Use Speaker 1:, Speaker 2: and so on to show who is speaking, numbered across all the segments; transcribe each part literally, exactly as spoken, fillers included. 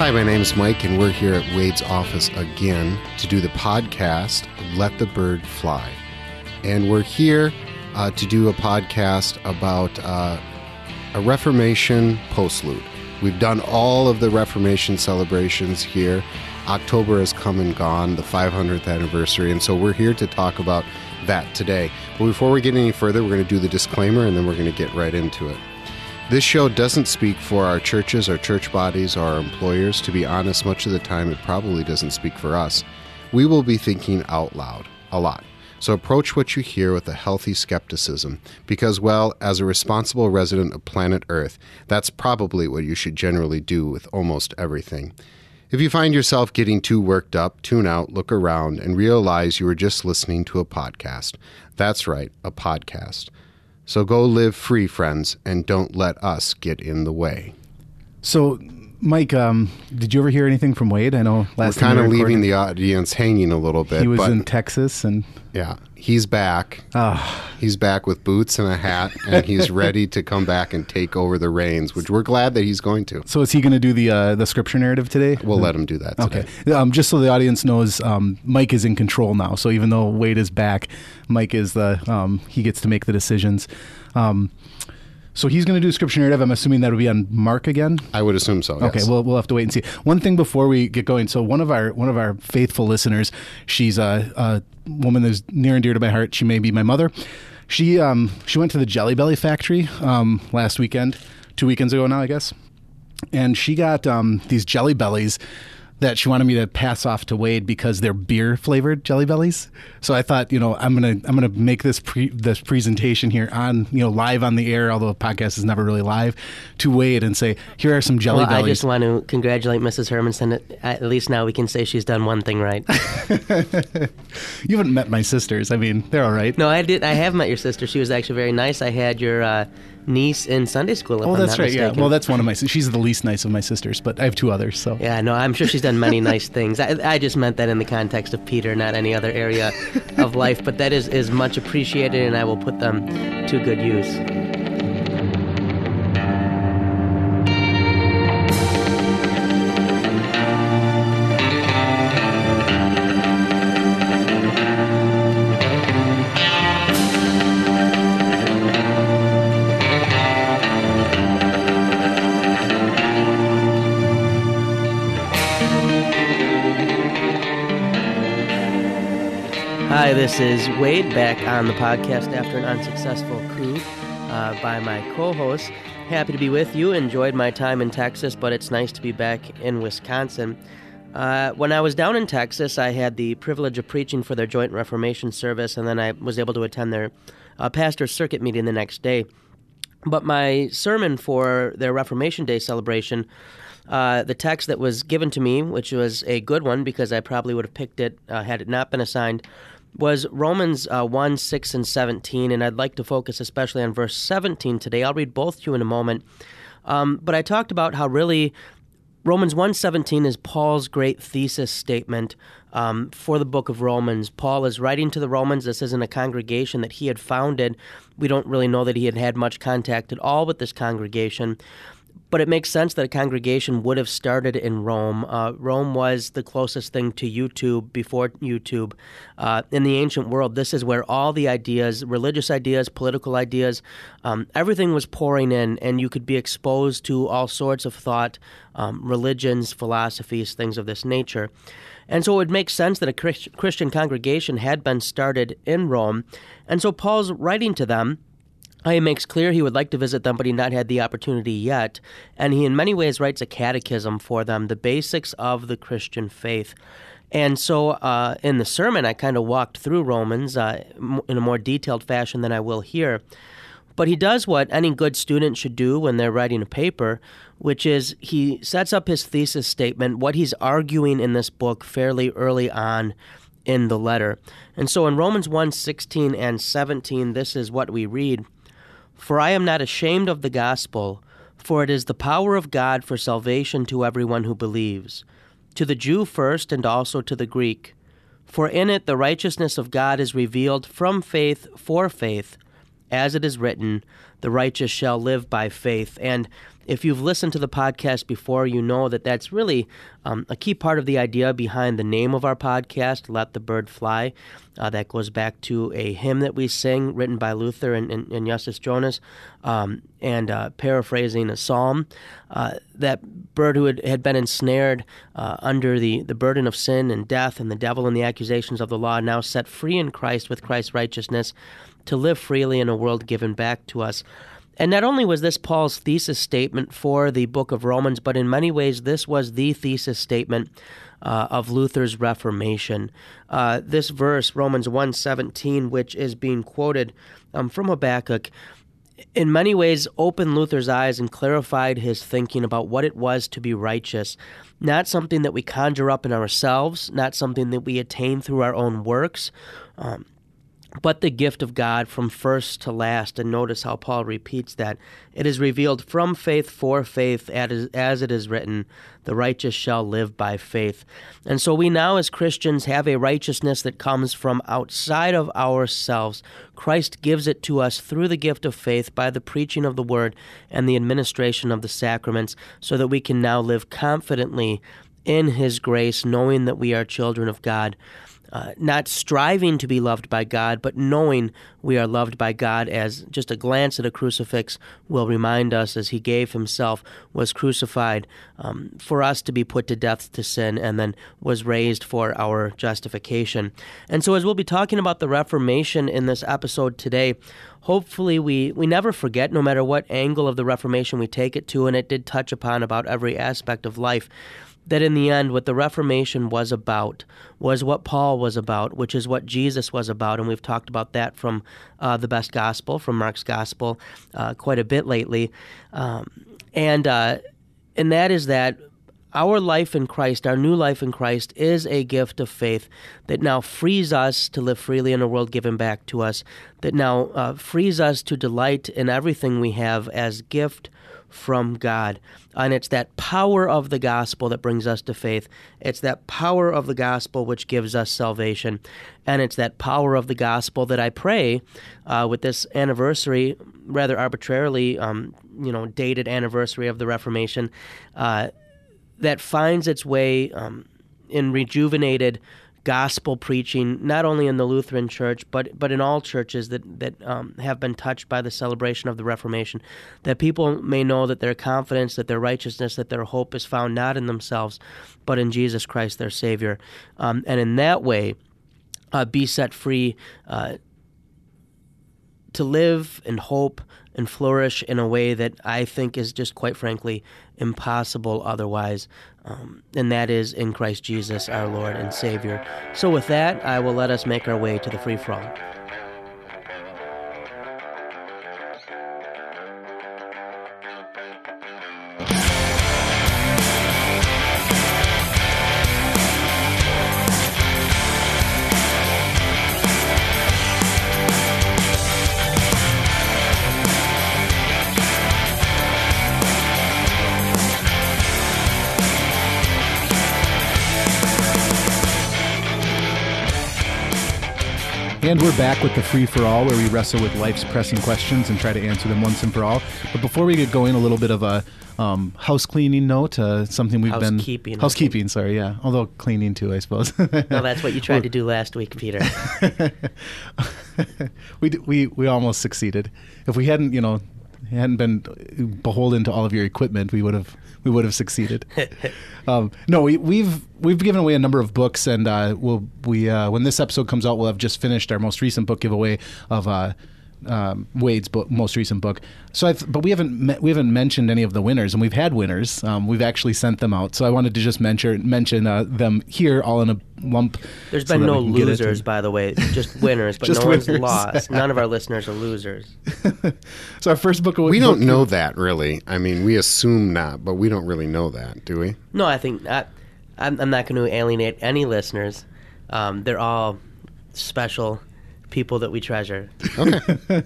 Speaker 1: Hi, my name is Mike, and we're here at Wade's office again to do the podcast, Let the Bird Fly. And we're here uh, to do a podcast about uh, a Reformation postlude. We've done all of the Reformation celebrations here. October has come and gone, the five hundredth anniversary, and so we're here to talk about that today. But before we get any further, we're going to do the disclaimer, and then we're going to get right into it. This show doesn't speak for our churches, our church bodies, or our employers. To be honest, much of the time it probably doesn't speak for us. We will be thinking out loud a lot. So approach what you hear with a healthy skepticism because, well, as a responsible resident of planet Earth, that's probably what you should generally do with almost everything. If you find yourself getting too worked up, tune out, look around, and realize you were just listening to a podcast. That's right, a podcast. So go live free, friends, and don't let us get in the way.
Speaker 2: So, Mike, um, did you ever hear anything from Wade? I know last
Speaker 1: We're
Speaker 2: time
Speaker 1: kind of
Speaker 2: we
Speaker 1: leaving the audience hanging a little bit.
Speaker 2: He was
Speaker 1: but,
Speaker 2: in Texas, and
Speaker 1: yeah, he's back.
Speaker 2: Oh.
Speaker 1: He's back with boots and a hat, and he's ready to come back and take over the reins, which we're glad that he's going to.
Speaker 2: So, is he going to do the uh, the scripture narrative today?
Speaker 1: We'll let him do that today.
Speaker 2: Okay. Um, just so the audience knows, um, Mike is in control now. So even though Wade is back, Mike is the um, he gets to make the decisions. Um, so he's going to do scripture narrative. I'm assuming that will be on Mark again.
Speaker 1: I would assume so. Yes.
Speaker 2: Okay, well, we'll have to wait and see. One thing before we get going. So one of our one of our faithful listeners, she's a, a woman that's near and dear to my heart. She may be my mother. She um she went to the Jelly Belly factory um last weekend, two weekends ago now, I guess, and she got um these Jelly Bellies that she wanted me to pass off to Wade because they're beer flavored Jelly Bellies. So I thought, you know, I'm gonna I'm gonna make this pre, this presentation here on you know live on the air, although the podcast is never really live, to Wade and say, here are some Jelly
Speaker 3: well,
Speaker 2: Bellies.
Speaker 3: I just want to congratulate Missus Hermanson. At least now we can say she's done one thing right.
Speaker 2: You haven't met my sisters. I mean, they're all right.
Speaker 3: No, I did. I have met your sister. She was actually very nice. I had your uh, niece in Sunday school. If
Speaker 2: Oh,
Speaker 3: I'm
Speaker 2: that's
Speaker 3: not
Speaker 2: right.
Speaker 3: mistaken.
Speaker 2: Yeah. Well, that's one of my. She's the least nice of my sisters, but I have two others. So
Speaker 3: yeah, no, I'm sure she's done many nice things. I, I just meant that in the context of Peter, not any other area of life. But that is, is much appreciated, and I will put them to good use. Hi, this is Wade back on the podcast after an unsuccessful coup uh, by my co-host. Happy to be with you. Enjoyed my time in Texas, but it's nice to be back in Wisconsin. Uh, when I was down in Texas, I had the privilege of preaching for their Joint Reformation Service, and then I was able to attend their uh, pastor's circuit meeting the next day. But my sermon for their Reformation Day celebration, uh, the text that was given to me, which was a good one because I probably would have picked it uh, had it not been assigned, was Romans uh, one, six, and seventeen, and I'd like to focus especially on verse seventeen today. I'll read both to you in a moment. Um, but I talked about how really Romans one seventeen is Paul's great thesis statement um, for the book of Romans. Paul is writing to the Romans. This isn't a congregation that he had founded. We don't really know that he had had much contact at all with this congregation. But it makes sense that a congregation would have started in Rome. Uh, Rome was the closest thing to YouTube before YouTube. Uh, in the ancient world, this is where all the ideas, religious ideas, political ideas, um, everything was pouring in, and you could be exposed to all sorts of thought, um, religions, philosophies, things of this nature. And so it would make sense that a Christ- Christian congregation had been started in Rome. And so Paul's writing to them. He makes clear he would like to visit them, but he not had the opportunity yet. And he in many ways writes a catechism for them, the basics of the Christian faith. And so uh, in the sermon, I kind of walked through Romans uh, in a more detailed fashion than I will here. But he does what any good student should do when they're writing a paper, which is he sets up his thesis statement, what he's arguing in this book fairly early on in the letter. And so in Romans one, sixteen and seventeen, this is what we read. For I am not ashamed of the gospel, for it is the power of God for salvation to everyone who believes, to the Jew first and also to the Greek. For in it the righteousness of God is revealed from faith for faith, as it is written, the righteous shall live by faith. And if you've listened to the podcast before, you know that that's really um, a key part of the idea behind the name of our podcast, Let the Bird Fly. Uh, that goes back to a hymn that we sing, written by Luther and, and, and Justus Jonas, um, and uh, paraphrasing a psalm. Uh, that bird who had, had been ensnared uh, under the, the burden of sin and death and the devil and the accusations of the law, now set free in Christ with Christ's righteousness to live freely in a world given back to us. And not only was this Paul's thesis statement for the book of Romans, but in many ways this was the thesis statement uh, of Luther's Reformation. Uh, this verse, Romans one seventeen, which is being quoted um, from Habakkuk, in many ways opened Luther's eyes and clarified his thinking about what it was to be righteous. Not something that we conjure up in ourselves, not something that we attain through our own works, um, but the gift of God from first to last. And notice how Paul repeats that. It is revealed from faith for faith, as it is written, the righteous shall live by faith. And so we now as Christians have a righteousness that comes from outside of ourselves. Christ gives it to us through the gift of faith by the preaching of the word and the administration of the sacraments, so that we can now live confidently in his grace, knowing that we are children of God. Uh, not striving to be loved by God, but knowing we are loved by God, as just a glance at a crucifix will remind us, as he gave himself, was crucified um, for us to be put to death to sin, and then was raised for our justification. And so as we'll be talking about the Reformation in this episode today, hopefully we, we never forget, no matter what angle of the Reformation we take it to, and it did touch upon about every aspect of life, that in the end, what the Reformation was about was what Paul was about, which is what Jesus was about. And we've talked about that from uh, the Best Gospel, from Mark's Gospel, uh, quite a bit lately. Um, and uh, and that is that our life in Christ, our new life in Christ, is a gift of faith that now frees us to live freely in a world given back to us, that now uh, frees us to delight in everything we have as gift from God. And it's that power of the gospel that brings us to faith. It's that power of the gospel which gives us salvation. And it's that power of the gospel that I pray uh, with this anniversary, rather arbitrarily, um, you know, dated anniversary of the Reformation, uh, that finds its way um, in rejuvenated gospel preaching, not only in the Lutheran Church, but but in all churches that, that um, have been touched by the celebration of the Reformation, that people may know that their confidence, that their righteousness, that their hope is found not in themselves, but in Jesus Christ, their Savior. Um, and in that way, uh, be set free uh, to live and hope and flourish in a way that I think is just, quite frankly, impossible otherwise. Um, and that is in Christ Jesus, our Lord and Savior. So with that, I will let us make our way to the free-for-all.
Speaker 2: And we're back with the Free-for-All, where we wrestle with life's pressing questions and try to answer them once and for all. But before we get going, a little bit of a um, house cleaning note, uh, something we've been...
Speaker 3: Housekeeping.
Speaker 2: Housekeeping, sorry, yeah. Although cleaning too, I suppose.
Speaker 3: No, that's what you tried to do last week, Peter.
Speaker 2: we, we, we almost succeeded. If we hadn't, you know, hadn't been beholden to all of your equipment, we would have... We would have succeeded. um, no, we, we've we've given away a number of books, and uh, we'll we uh, when this episode comes out, we'll have just finished our most recent book giveaway of uh, um, Wade's book, most recent book. So, I've, but we haven't me- we haven't mentioned any of the winners, and we've had winners. Um, we've actually sent them out. So I wanted to just mention mention uh, them here, all in a lump.
Speaker 3: There's been
Speaker 2: so
Speaker 3: no losers, by the way, just winners, but
Speaker 2: just
Speaker 3: no
Speaker 2: winners.
Speaker 3: one's lost. None of our listeners are losers.
Speaker 2: So our first book.
Speaker 1: We
Speaker 2: book,
Speaker 1: don't know that, really. I mean, we assume not, but we don't really know that, do we?
Speaker 3: No, I think I, I'm, I'm not going to alienate any listeners. Um, they're all special people that we treasure.
Speaker 1: Okay.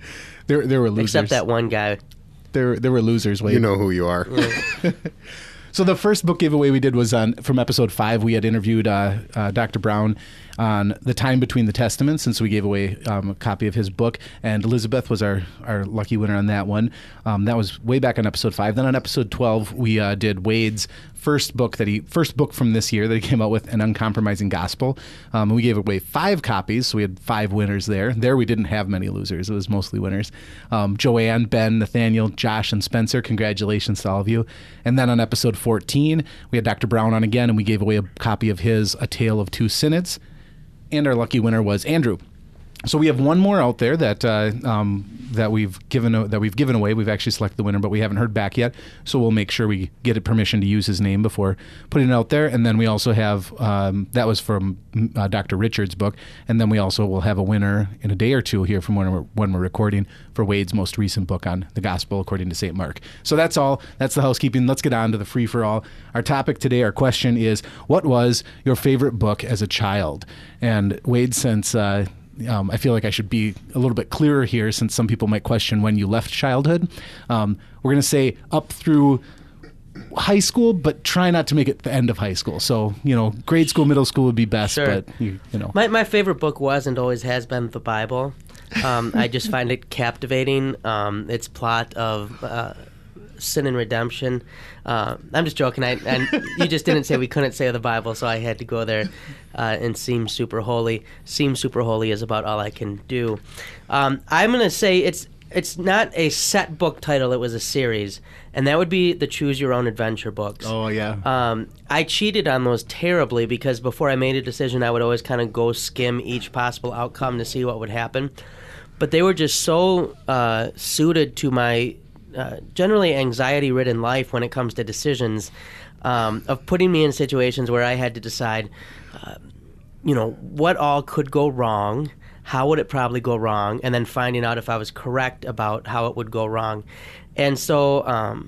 Speaker 2: there, there were losers.
Speaker 3: Except that one guy.
Speaker 2: There, there were losers. Wade.
Speaker 1: You know who you are.
Speaker 3: Yeah.
Speaker 2: So the first book giveaway we did was on from episode five. We had interviewed uh, uh, Doctor Brown on the time between the Testaments, and so we gave away um, a copy of his book. And Elizabeth was our, our lucky winner on that one. Um, that was way back on episode five. Then on episode twelve, we uh, did Wade's first book that he first book from this year that he came out with, An Uncompromising Gospel. Um, we gave away five copies, so we had five winners there. There we didn't have many losers; it was mostly winners. Um, Joanne, Ben, Nathaniel, Josh, and Spencer. Congratulations to all of you. And then on episode fourteen, we had Doctor Brown on again, and we gave away a copy of his A Tale of Two Synods. And our lucky winner was Andrew. So we have one more out there that uh, um, that we've given that we've given away. We've actually selected the winner, but we haven't heard back yet. So we'll make sure we get permission to use his name before putting it out there. And then we also have um, that was from uh, Doctor Richard's book. And then we also will have a winner in a day or two here from when we're when we're recording for Wade's most recent book on the Gospel according to Saint Mark. So that's all. That's the housekeeping. Let's get on to the free for all. Our topic today, our question is, what was your favorite book as a child? And Wade, since uh, Um, I feel like I should be a little bit clearer here, since some people might question when you left childhood. Um, we're going to say up through high school, but try not to make it the end of high school. So, you know, grade school, middle school would be best,
Speaker 3: Sure.
Speaker 2: but, you, you know.
Speaker 3: My, my favorite book was and always has been the Bible. Um, I just find it captivating. Um, its plot of uh, sin and redemption. Uh, I'm just joking. I, and you just didn't say we couldn't say the Bible, so I had to go there uh, and seem super holy. Seem super holy is about all I can do. Um, I'm going to say it's it's not a set book title. It was a series, and that would be the Choose Your Own Adventure books.
Speaker 2: Oh, yeah.
Speaker 3: Um, I cheated on those terribly because before I made a decision, I would always kind of go skim each possible outcome to see what would happen. But they were just so uh, suited to my uh, generally anxiety-ridden life when it comes to decisions, um, of putting me in situations where I had to decide, uh, you know, what all could go wrong, how would it probably go wrong, and then finding out if I was correct about how it would go wrong. And so, um,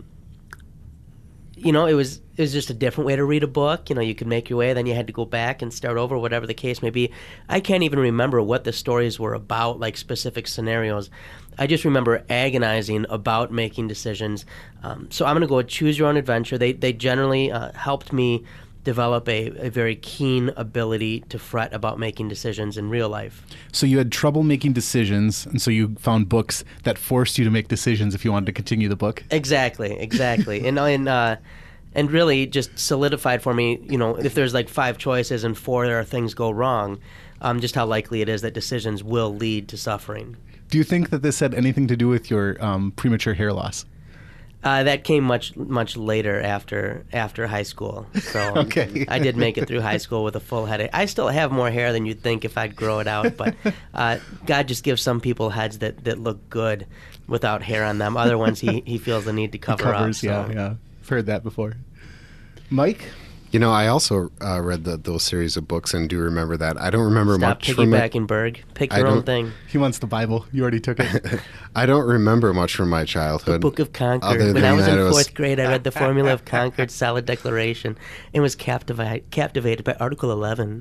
Speaker 3: you know, it was it was just a different way to read a book. You know, you could make your way, then you had to go back and start over, whatever the case may be. I can't even remember what the stories were about, like specific scenarios. I just remember agonizing about making decisions. Um, so I'm going to go with Choose Your Own Adventure. They they generally uh, helped me develop a, a very keen ability to fret about making decisions in real life.
Speaker 2: So you had trouble making decisions, and so you found books that forced you to make decisions if you wanted to continue the book?
Speaker 3: Exactly, exactly. and and uh, and really just solidified for me, you know, if there's like five choices and four there are things go wrong, um, just how likely it is that decisions will lead to suffering.
Speaker 2: Do you think that this had anything to do with your um, premature hair loss?
Speaker 3: Uh, that came much much later after after high school. So
Speaker 2: Okay.
Speaker 3: I did make it through high school with a full head. I still have more hair than you'd think if I'd grow it out, but uh, God just gives some people heads that, that look good without hair on them. Other ones he, he feels the need to cover
Speaker 2: Covers,
Speaker 3: up. So.
Speaker 2: yeah, yeah. I've heard that before. Mike?
Speaker 1: You know, I also uh, read the, those series of books and do remember that. I don't remember
Speaker 3: Stop
Speaker 1: much from it.
Speaker 3: piggybacking, Berg. Pick
Speaker 1: I
Speaker 3: your own
Speaker 1: don't-
Speaker 3: thing.
Speaker 2: He wants the Bible. You already took it.
Speaker 1: I don't remember much from my childhood.
Speaker 3: Book of Concord.
Speaker 1: Other
Speaker 3: When
Speaker 1: than
Speaker 3: I was
Speaker 1: that,
Speaker 3: in
Speaker 1: it was-
Speaker 3: fourth grade, I read the Formula of Concord Solid Declaration and was captivated captivated by Article eleven.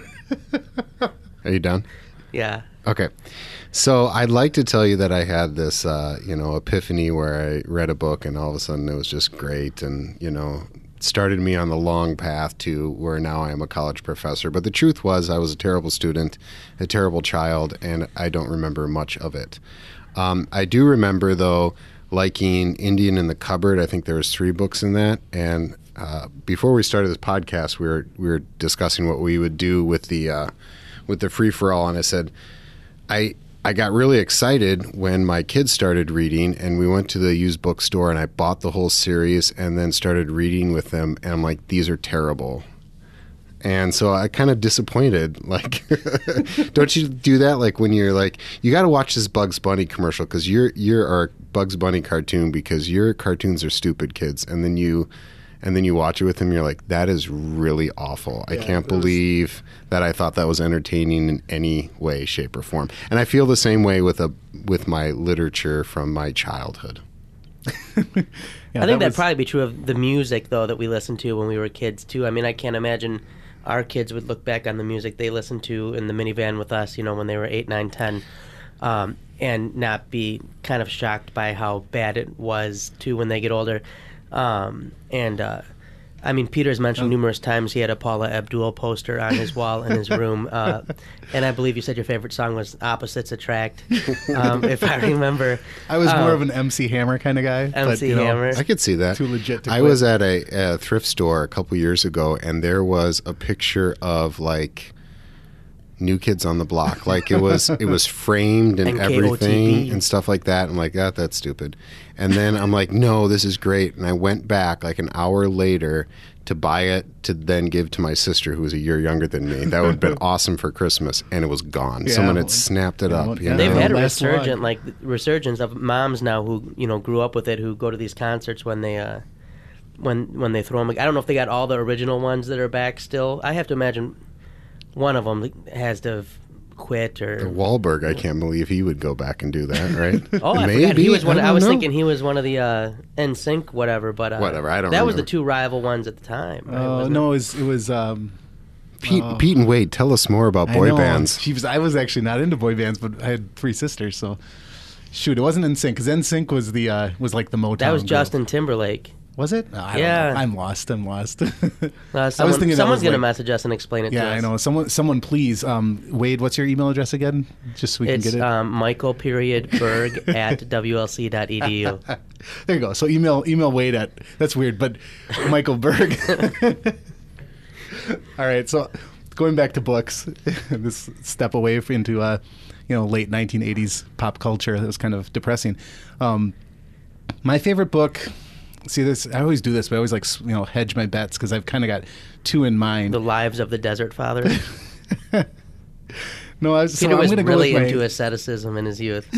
Speaker 1: Are you done?
Speaker 3: Yeah.
Speaker 1: Okay. So I'd like to tell you that I had this, uh, you know, epiphany where I read a book and all of a sudden it was just great and, you know, started me on the long path to where now I am a college professor. But the truth was I was a terrible student, a terrible child, and I don't remember much of it. Um, I do remember, though, liking Indian in the Cupboard. I think there was three books in that. And uh, before we started this podcast, we were we were discussing what we would do with the uh, with the free-for-all, and I said, I I got really excited when my kids started reading, and we went to the used bookstore, and I bought the whole series and then started reading with them, and I'm like, these are terrible. And so I kind of disappointed. Like, don't you do that? Like when you're like, you got to watch this Bugs Bunny commercial because you're you're our Bugs Bunny cartoon because your cartoons are stupid, kids, and then you. And then you watch it with him, you're like, that is really awful. I
Speaker 2: Yeah,
Speaker 1: can't
Speaker 2: it was-
Speaker 1: believe that I thought that was entertaining in any way, shape, or form. And I feel the same way with a with my literature from my childhood.
Speaker 2: Yeah,
Speaker 3: I think that'd
Speaker 2: was-
Speaker 3: probably be true of the music, though, that we listened to when we were kids, too. I mean, I can't imagine our kids would look back on the music they listened to in the minivan with us, you know, when they were eight, nine, ten, um, and not be kind of shocked by how bad it was, too, when they get older. Um, and, uh, I mean, Peter's mentioned numerous times he had a Paula Abdul poster on his wall in his room. Uh, and I believe you said your favorite song was Opposites Attract, um, if I remember.
Speaker 2: I was
Speaker 3: um,
Speaker 2: more of an M C Hammer kind of guy.
Speaker 3: M C
Speaker 2: but, you know,
Speaker 3: Hammer.
Speaker 1: I could see that.
Speaker 2: Too legit to
Speaker 1: I
Speaker 2: quit.
Speaker 1: was at a, a thrift store a couple years ago, and there was a picture of like New Kids on the Block. Like it was, it was framed and
Speaker 3: N K O T B.
Speaker 1: everything and stuff like that. I'm like, that oh, that's stupid. And then I'm like, no, this is great. And I went back like an hour later to buy it to then give to my sister, who was a year younger than me. That would have been awesome for Christmas, and it was gone.
Speaker 2: Yeah,
Speaker 1: Someone had
Speaker 2: well,
Speaker 1: snapped it
Speaker 2: yeah,
Speaker 1: up.
Speaker 2: well,
Speaker 1: You
Speaker 2: yeah.
Speaker 1: know?
Speaker 3: They've had a
Speaker 2: Last
Speaker 3: resurgent,
Speaker 2: one.
Speaker 3: like resurgence of moms now who you know grew up with it, who go to these concerts when they uh, when when they throw them. I don't know if they got all the original ones that are back still. I have to imagine one of them has to have quit or.
Speaker 1: Wahlberg, I can't believe he would go back and do that, right?
Speaker 3: Oh, I
Speaker 1: Maybe.
Speaker 3: forgot. He was one.
Speaker 1: I,
Speaker 3: I, was
Speaker 1: don't know.
Speaker 3: thinking he was one of the uh, N Sync whatever, but uh,
Speaker 1: Whatever, I don't
Speaker 3: That was
Speaker 1: remember.
Speaker 3: the two rival ones at the time. Right?
Speaker 2: Uh,
Speaker 3: Wasn't
Speaker 2: no,
Speaker 3: it?
Speaker 2: it was, it was um,
Speaker 1: Pete,
Speaker 2: Oh.
Speaker 1: Pete and Wade, tell us more about
Speaker 2: I
Speaker 1: boy
Speaker 2: know.
Speaker 1: bands.
Speaker 2: She was, I was actually not into boy bands, but I had three sisters, so shoot, it wasn't N Sync because N Sync was the uh, was like the Motown.
Speaker 3: That was
Speaker 2: group.
Speaker 3: Justin Timberlake.
Speaker 2: Was it? No, I don't
Speaker 3: Yeah.
Speaker 2: know. I'm lost. I'm lost.
Speaker 3: Uh,
Speaker 2: I
Speaker 3: someone,
Speaker 2: was thinking that
Speaker 3: someone's
Speaker 2: was
Speaker 3: gonna
Speaker 2: like-
Speaker 3: message us and explain it to
Speaker 2: Yeah,
Speaker 3: us.
Speaker 2: I know. Someone, someone, please, um, Wade. What's your email address again? Just so we
Speaker 3: It's
Speaker 2: can get it.
Speaker 3: um, Michael period Berg at W L C dot E D U.
Speaker 2: There you go. So email email Wade at that's weird, but Michael Berg. All right. So going back to books, this step away f- into uh, you know late nineteen eighties pop culture that was kind of depressing. Um, my favorite book. See this? I always do this, but I always like s- you know hedge my bets because I've kind of got two in mind.
Speaker 3: The Lives of the Desert Father.
Speaker 2: no, I was, so
Speaker 3: Peter
Speaker 2: I'm
Speaker 3: was
Speaker 2: gonna
Speaker 3: really
Speaker 2: go with
Speaker 3: into
Speaker 2: my,
Speaker 3: asceticism in his youth.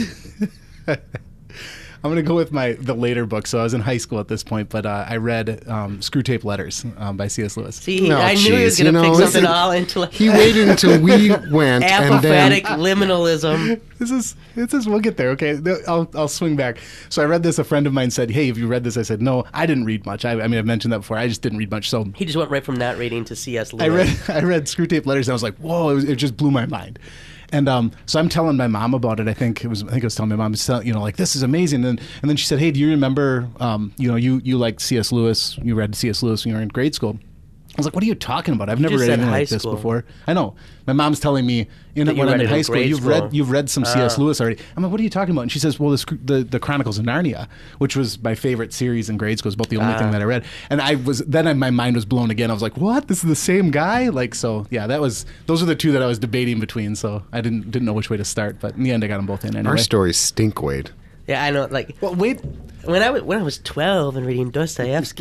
Speaker 2: I'm going to go with my the later book. So I was in high school at this point, but uh, I read um, Screwtape Letters um, by C S Lewis.
Speaker 3: See,
Speaker 1: No,
Speaker 3: I knew he was
Speaker 1: jeez,
Speaker 3: going to
Speaker 1: you know,
Speaker 3: pick something
Speaker 1: listen,
Speaker 3: all intellectual.
Speaker 1: He waited until we went, and then
Speaker 3: Apophatic liminalism.
Speaker 2: This is this is we'll get there. Okay, I'll I'll swing back. So I read this. A friend of mine said, "Hey, have you read this?" I said, "No, I didn't read much. I, I mean, I've mentioned that before. I just didn't read much." So
Speaker 3: He just went right from not reading to C S Lewis.
Speaker 2: I read I read Screwtape Letters, and I was like, "Whoa!" It, was, it just blew my mind. And um, so I'm telling my mom about it. I think it was. I think I was telling my mom, so, you know, like this is amazing. And and then she said, "Hey, do you remember? Um, you know, you you liked C S Lewis. You read C S Lewis when you were in grade school." I was like, "What are you talking about? I've never
Speaker 3: just
Speaker 2: read
Speaker 3: said
Speaker 2: anything
Speaker 3: high
Speaker 2: like this
Speaker 3: school.
Speaker 2: before." I know. My mom's telling me in,
Speaker 3: That you
Speaker 2: when
Speaker 3: read
Speaker 2: I'm in
Speaker 3: it
Speaker 2: high
Speaker 3: in
Speaker 2: school,
Speaker 3: grade
Speaker 2: you've
Speaker 3: school.
Speaker 2: read you've read some C S
Speaker 3: Ah.
Speaker 2: Lewis already. I'm like, "What are you talking about?" And she says, "Well, the Screw- the, the Chronicles of Narnia, which was my favorite series in grade school, is about the only
Speaker 3: Ah.
Speaker 2: thing that I read." And I was then I, my mind was blown again. I was like, "What? This is the same guy?" Like, so yeah, that was those are the two that I was debating between. So I didn't didn't know which way to start, but in the end, I got them both in anyway.
Speaker 1: our stories stink, Wade.
Speaker 3: Yeah, I know. Like
Speaker 2: Well, wait.
Speaker 3: when I was when I was twelve and reading Dostoevsky.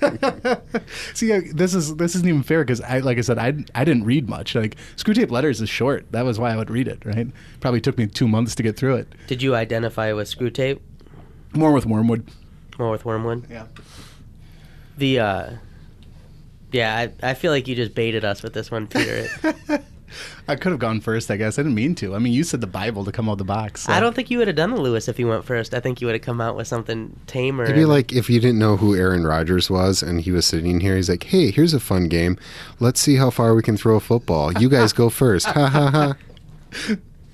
Speaker 2: See, uh, this is this isn't even fair because I, like I said, I I didn't read much. Like Screwtape Letters is short. That was why I would read it. Right? Probably took me two months to get through it.
Speaker 3: Did you identify with Screwtape
Speaker 2: More with Wormwood.
Speaker 3: more with Wormwood?
Speaker 2: Yeah.
Speaker 3: The uh, yeah, I I feel like you just baited us with this one, Peter.
Speaker 2: I could have gone first, I guess. I didn't mean to. I mean, you said the Bible to come out of the box. so-
Speaker 3: I don't think you would have done the Lewis if you went first. I think you would have come out with something tamer.
Speaker 1: It'd be like if you didn't know who Aaron Rodgers was and he was sitting here. He's like, hey, here's a fun game. Let's see how far we can throw a football. You guys go first. Ha ha ha.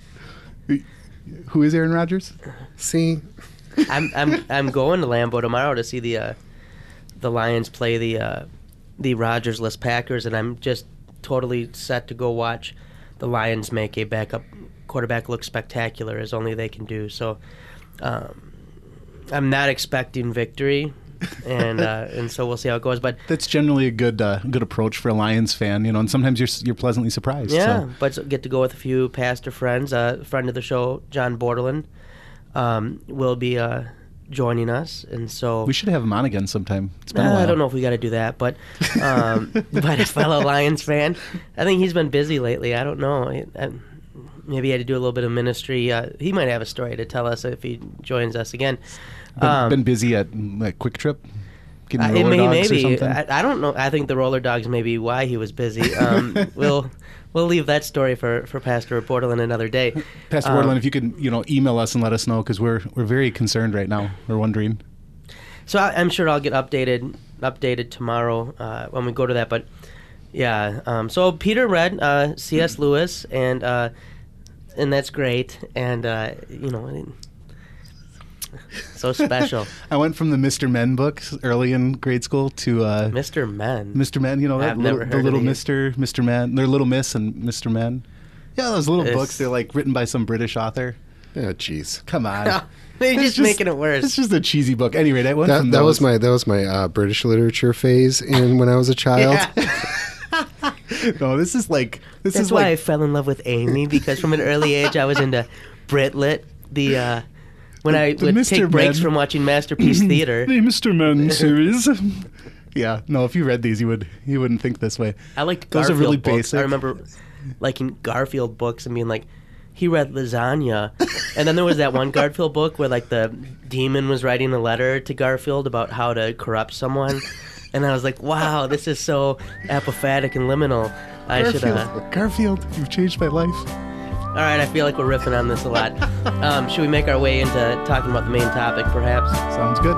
Speaker 2: Who is Aaron Rodgers?
Speaker 1: See?
Speaker 3: I'm I'm I'm going to Lambeau tomorrow to see the uh, the Lions play the uh, the Rodgers-less Packers, and I'm just totally set to go watch the Lions make a backup quarterback look spectacular as only they can do. So um, I'm not expecting victory, and uh, and so we'll see how it goes. But
Speaker 2: That's generally a good uh, good approach for a Lions fan, you know. And sometimes you're you're pleasantly surprised.
Speaker 3: yeah,
Speaker 2: so.
Speaker 3: but get to go with a few pastor friends. A uh, friend of the show, John Bordelin, um, will be uh, joining us, and so
Speaker 2: We should have him on again sometime. It's been a
Speaker 3: Uh,
Speaker 2: while.
Speaker 3: I don't know if we got to do that, but um, but a fellow Lions fan, I think he's been busy lately. I don't know. I, I, maybe he had to do a little bit of ministry. Uh, he might have a story to tell us if he joins us again.
Speaker 2: Been,
Speaker 3: Um,
Speaker 2: been busy at like Quick Trip, getting
Speaker 3: uh, it
Speaker 2: roller
Speaker 3: may,
Speaker 2: dogs or
Speaker 3: maybe
Speaker 2: something.
Speaker 3: I, I don't know. I think the roller dogs may be why he was busy. Um, we'll we'll leave that story for, for Pastor Bordelin another day.
Speaker 2: Pastor
Speaker 3: Um,
Speaker 2: Bordelin, if you could, you know, email us and let us know because we're we're very concerned right now. We're wondering.
Speaker 3: So I, I'm sure I'll get updated updated tomorrow uh, when we go to that. But yeah, um, so Peter read uh, C S. Lewis, and uh, and that's great. And uh, you know, So special.
Speaker 2: I went from the Mister Men books early in grade school to uh,
Speaker 3: Mister Men.
Speaker 2: Mister Men. You know that
Speaker 3: I've
Speaker 2: little,
Speaker 3: never
Speaker 2: the
Speaker 3: heard
Speaker 2: little
Speaker 3: of these.
Speaker 2: Mister Mister Men. They're Little Miss and Mister Men. Yeah, those little
Speaker 3: It's-
Speaker 2: books. They're like written by some British author.
Speaker 1: Yeah, jeez.
Speaker 2: Come on.
Speaker 3: They're
Speaker 2: It's
Speaker 3: just, making it worse.
Speaker 2: It's just a cheesy book. Anyway, I went
Speaker 1: That
Speaker 2: from
Speaker 1: that was
Speaker 2: those-
Speaker 1: my that was my uh, British literature phase in when I was a child.
Speaker 3: Yeah.
Speaker 2: No, this is like this
Speaker 3: That's
Speaker 2: is
Speaker 3: why I
Speaker 2: like
Speaker 3: fell in love with Amy, because from an early age I was into Britlit. The uh, when I
Speaker 2: The
Speaker 3: would
Speaker 2: Mister
Speaker 3: take breaks
Speaker 2: Men.
Speaker 3: from watching Masterpiece Theater.
Speaker 2: the Mister Men series. Yeah, no, if you read these, you would you wouldn't think this way.
Speaker 3: I liked
Speaker 2: Those
Speaker 3: Garfield
Speaker 2: are really
Speaker 3: books.
Speaker 2: basic.
Speaker 3: I remember liking Garfield books and being like, he read lasagna. And then there was that one Garfield book where like the demon was writing a letter to Garfield about how to corrupt someone. And I was like, wow, this is so apophatic and liminal. I
Speaker 2: Garfield,
Speaker 3: should uh
Speaker 2: Garfield, you've changed my life.
Speaker 3: All right, I feel like we're riffing on this a lot. Um, should we make our way into talking about the main topic, perhaps?
Speaker 2: Sounds good.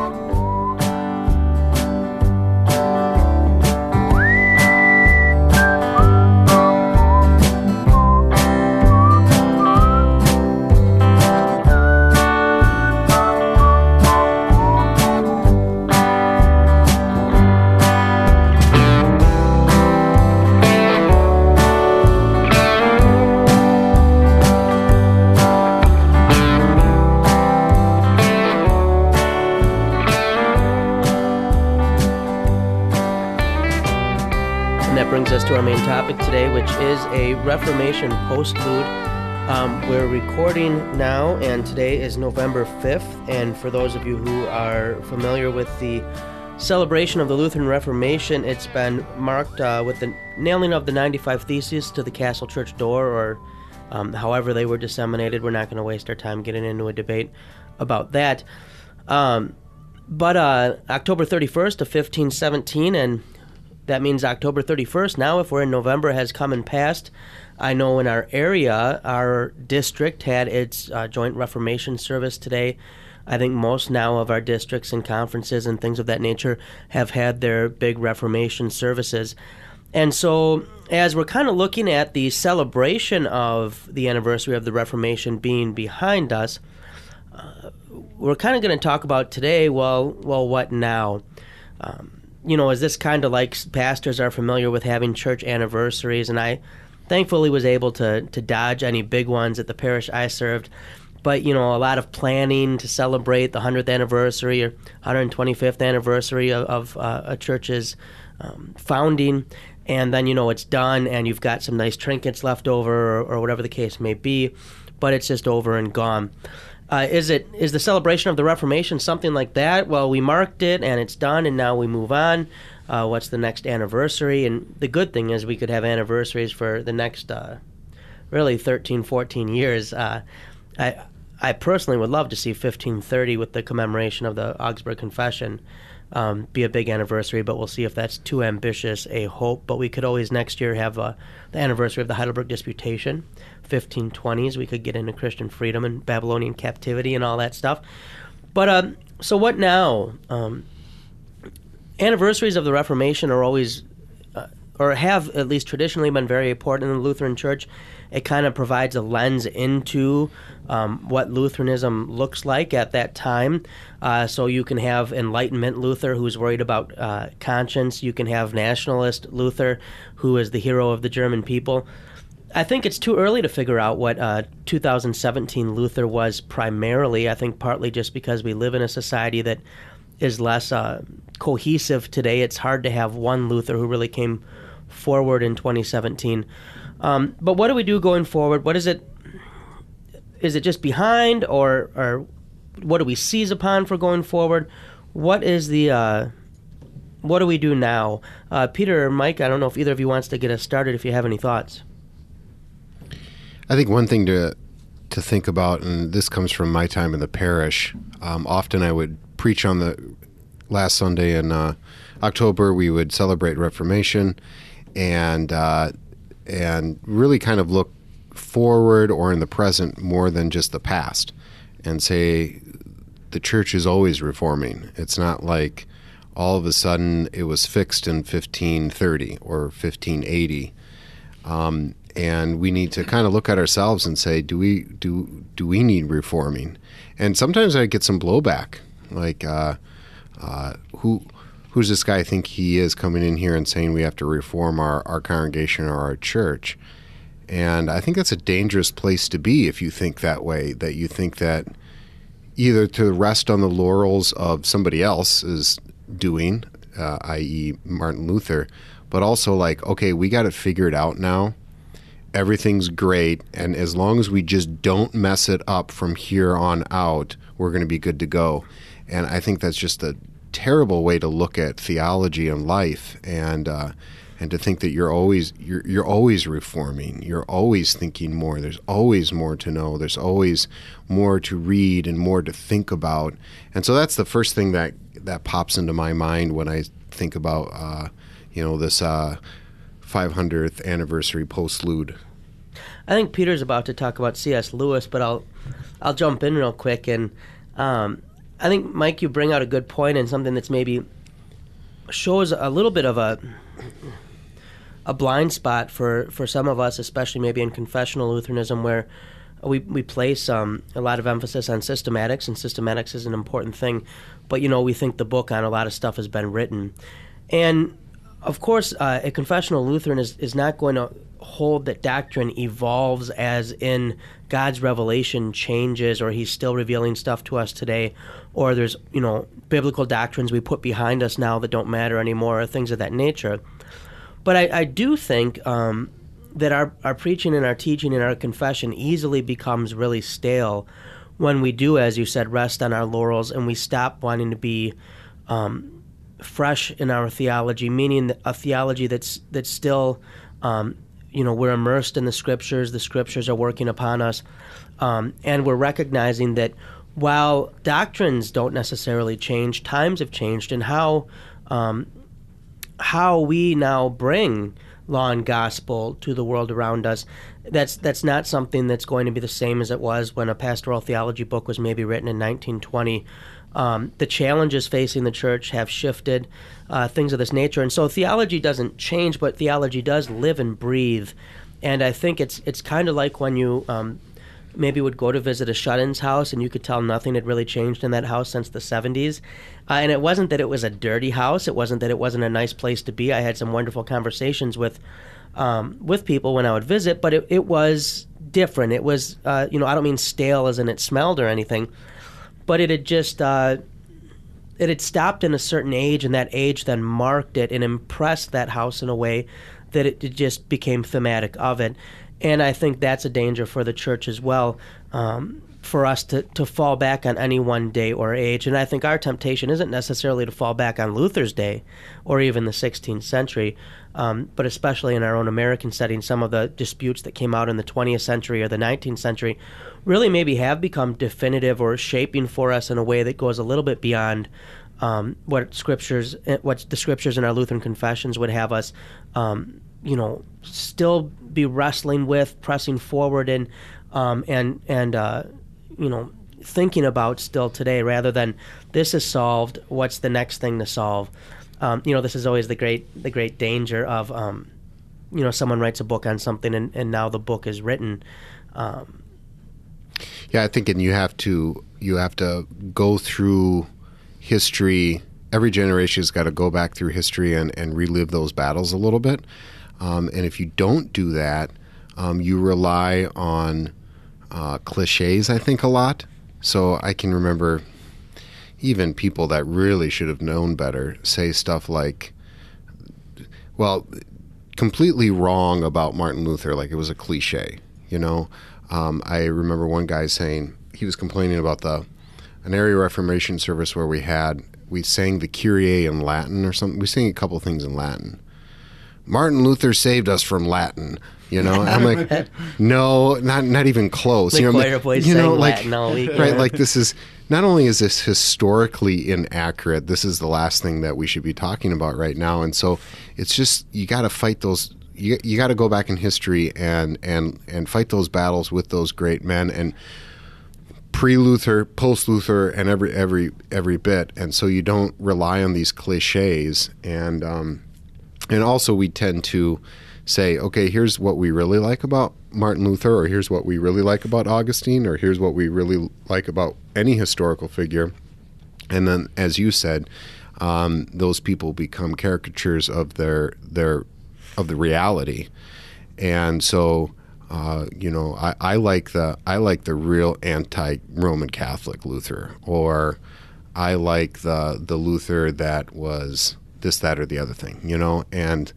Speaker 3: And that brings us to our main topic today, which is a Reformation postlude. Um, we're recording now, and today is November fifth. And for those of you who are familiar with the celebration of the Lutheran Reformation, it's been marked uh, with the nailing of the ninety-five Theses to the castle church door, or um, however they were disseminated. We're not going to waste our time getting into a debate about that. Um, but uh, October thirty-first of fifteen seventeen, and that means October thirty-first. Now, if we're in November, has come and passed. I know in our area, our district had its uh, joint Reformation service today. I think most now of our districts and conferences and things of that nature have had their big Reformation services. And so, as we're kind of looking at the celebration of the anniversary of the Reformation being behind us, uh, we're kind of going to talk about today, well, well, what now? Um, you know, is this kind of like pastors are familiar with having church anniversaries, and I thankfully was able to to dodge any big ones at the parish I served. But, you know, a lot of planning to celebrate the hundredth anniversary or one hundred twenty-fifth anniversary of, of uh, a church's um, founding, and then, you know, it's done and you've got some nice trinkets left over, or, or whatever the case may be, but it's just over and gone. Uh, is it is the celebration of the Reformation something like that? Well, we marked it and it's done, and now we move on. Uh, what's the next anniversary? And the good thing is we could have anniversaries for the next uh, really thirteen, fourteen years. Uh, I I personally would love to see fifteen thirty with the commemoration of the Augsburg Confession um, be a big anniversary, but we'll see if that's too ambitious a hope. But we could always next year have uh, the anniversary of the Heidelberg Disputation, fifteen twenties. We could get into Christian freedom and Babylonian captivity and all that stuff. But um, so what now? Um, anniversaries of the Reformation are always, uh, or have at least traditionally been very important in the Lutheran Church. It kind of provides a lens into um, what Lutheranism looks like at that time. Uh, so you can have Enlightenment Luther, who's worried about uh, conscience. You can have Nationalist Luther, who is the hero of the German people. I think it's too early to figure out what uh, two thousand seventeen Luther was primarily. I think partly just because we live in a society that is less uh, cohesive today. It's hard to have one Luther who really came forward in twenty seventeen. Um, but what do we do going forward? What is it? Is it just behind, or or what do we seize upon for going forward? What is the uh, what do we do now? Uh, Peter or Mike, I don't know if either of you wants to get us started. If you have any thoughts.
Speaker 1: I think one thing to to think about, and this comes from my time in the parish, um, often I would preach on the last Sunday in uh, October. We would celebrate Reformation, and uh, and really kind of look forward or in the present more than just the past, and say the church is always reforming. It's not like all of a sudden it was fixed in fifteen thirty or fifteen eighty. Um, and we need to kind of look at ourselves and say, do we do do we need reforming? And sometimes I get some blowback, like uh, uh, who who's this guy think he is coming in here and saying we have to reform our, our congregation or our church? And I think that's a dangerous place to be if you think that way, that you think that either to rest on the laurels of somebody else's doing, uh, that is. Martin Luther, but also like, okay, we got it figured out now. Everything's great, and as long as we just don't mess it up from here on out, we're going to be good to go. And I think that's just a terrible way to look at theology and life, and uh, and to think that you're always you're you're always reforming, you're always thinking more. There's always more to know. There's always more to read and more to think about. And so that's the first thing that that pops into my mind when I think about uh, you know this uh, five hundredth anniversary postlude.
Speaker 3: I think Peter's about to talk about C S. Lewis, but I'll I'll jump in real quick. And um, I think, Mike, you bring out a good point and something that's maybe shows a little bit of a a blind spot for, for some of us, especially maybe in confessional Lutheranism, where we we place um, a lot of emphasis on systematics, and systematics is an important thing. But, you know, we think the book on a lot of stuff has been written. And, of course, uh, a confessional Lutheran is, is not going to hold that doctrine evolves as in God's revelation changes, or he's still revealing stuff to us today, or there's, you know, biblical doctrines we put behind us now that don't matter anymore, or things of that nature. But I, I do think um, that our, our preaching and our teaching and our confession easily becomes really stale when we do, as you said, rest on our laurels, and we stop wanting to be um, fresh in our theology, meaning a theology that's that's still, um, you know, we're immersed in the Scriptures, the Scriptures are working upon us, um, and we're recognizing that while doctrines don't necessarily change, times have changed, and how um, how we now bring law and gospel to the world around us, that's that's not something that's going to be the same as it was when a pastoral theology book was maybe written in nineteen twenty. Um, the challenges facing the church have shifted, uh, things of this nature. And so theology doesn't change, but theology does live and breathe. And I think it's it's kind of like when you um, maybe would go to visit a shut-in's house and you could tell nothing had really changed in that house since the seventies. Uh, and it wasn't that it was a dirty house. It wasn't that it wasn't a nice place to be. I had some wonderful conversations with um, with people when I would visit, but it, it was different. It was, uh, you know, I don't mean stale as in it smelled or anything, but it had just, uh, it had stopped in a certain age, and that age then marked it and impressed that house in a way that it, it just became thematic of it. And I think that's a danger for the church as well, um, for us to, to fall back on any one day or age. And I think our temptation isn't necessarily to fall back on Luther's day or even the sixteenth century, um, but especially in our own American setting, some of the disputes that came out in the twentieth century or the nineteenth century really maybe have become definitive or shaping for us in a way that goes a little bit beyond um, what scriptures, what the scriptures in our Lutheran confessions would have us, um, you know, still be wrestling with, pressing forward in, um, and and uh, you know, thinking about still today, rather than this is solved, what's the next thing to solve? Um, you know, this is always the great the great danger of, um, you know, someone writes a book on something and, and now the book is written. Um,
Speaker 1: Yeah, I think, and you have to you have to go through history. Every generation's got to go back through history and, and relive those battles a little bit. Um, and if you don't do that, um, you rely on uh, cliches, I think, a lot. So I can remember even people that really should have known better say stuff like, well, completely wrong about Martin Luther, like it was a cliche, you know? Um, I remember one guy saying, he was complaining about the an area Reformation service where we had, we sang the Kyrie in Latin or something. We sang a couple things in Latin. Martin Luther saved us from Latin, you know? I'm like, no, not not even close.
Speaker 3: The
Speaker 1: you know,
Speaker 3: choir
Speaker 1: like,
Speaker 3: boys
Speaker 1: you know,
Speaker 3: sang
Speaker 1: like,
Speaker 3: Latin all week.
Speaker 1: right, like this is, not only is this historically inaccurate, this is the last thing that we should be talking about right now. And so it's just, you got to fight those, you you got to go back in history and, and, and fight those battles with those great men, and pre-Luther, post-Luther, and every every every bit. And so you don't rely on these cliches. And um, and also we tend to say, okay, here's what we really like about Martin Luther, or here's what we really like about Augustine, or here's what we really like about any historical figure. And then, as you said, um, those people become caricatures of their their of the reality. And so, uh, you know, I, I like the I like the real anti-Roman Catholic Luther, or I like the the Luther that was this, that, or the other thing, you know. And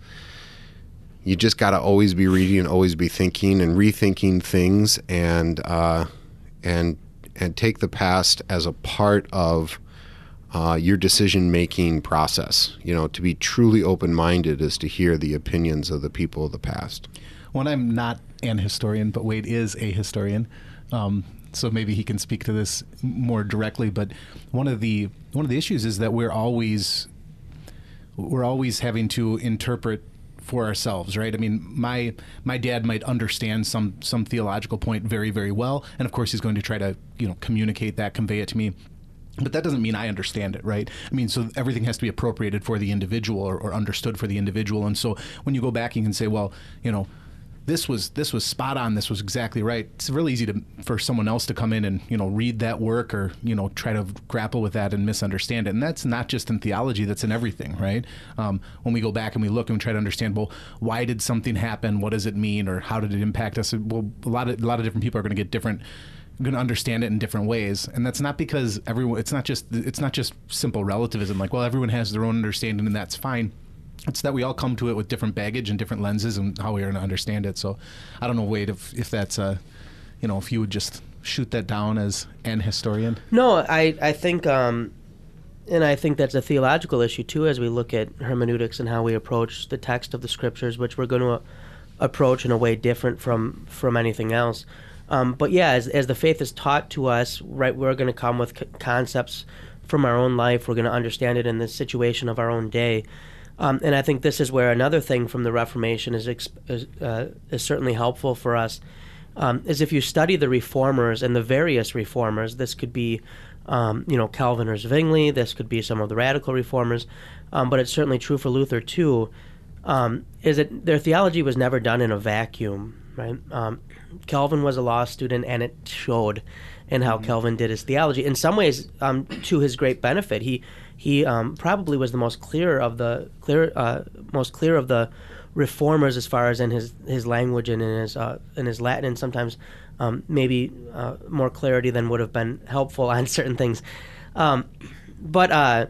Speaker 1: you just got to always be reading and always be thinking and rethinking things, and uh, and and take the past as a part of uh, your decision-making process. You know, to be truly open-minded is to hear the opinions of the people of the past.
Speaker 2: Well, I'm not an historian, but Wade is a historian, um, so maybe he can speak to this more directly. But one of the one of the issues is that we're always we're always having to interpret for ourselves, right? I mean, my my dad might understand some some theological point very, very well, and of course he's going to try to, you know, communicate that, convey it to me. But that doesn't mean I understand it, right? I mean, so everything has to be appropriated for the individual, or, or understood for the individual. And so when you go back, you can say, well, you know, this was this was spot on. This was exactly right. It's really easy to for someone else to come in and, you know, read that work, or, you know, try to grapple with that and misunderstand it. And that's not just in theology. That's in everything, right? Um, when we go back and we look and we try to understand, well, why did something happen? What does it mean? Or how did it impact us? Well, a lot of a lot of different people are going to get different, going to understand it in different ways. And that's not because everyone. It's not just it's not just simple relativism. Like, well, everyone has their own understanding, and that's fine. It's that we all come to it with different baggage and different lenses and how we are going to understand it. So I don't know, Wade, if, if that's, uh, you know, if you would just shoot that down as an historian.
Speaker 3: No, I, I think, um, and I think that's a theological issue too, as we look at hermeneutics and how we approach the text of the scriptures, which we're going to uh, approach in a way different from, from anything else. Um, but yeah, as, as the faith is taught to us, right, we're going to come with c- concepts from our own life. We're going to understand it in the situation of our own day. Um, and I think this is where another thing from the Reformation is is, uh, is certainly helpful for us, um, is if you study the reformers and the various reformers. This could be, um, you know, Calvin or Zwingli. This could be some of the radical reformers, um, but it's certainly true for Luther too. Um, is that their theology was never done in a vacuum, right? Um, Calvin was a law student, and it showed in how mm-hmm. Calvin did his theology. In some ways, um, to his great benefit, he. He um, probably was the most clear of the clear, uh, most clear of the reformers, as far as in his, his language and in his uh, in his Latin, and sometimes um, maybe uh, more clarity than would have been helpful on certain things. Um, but uh,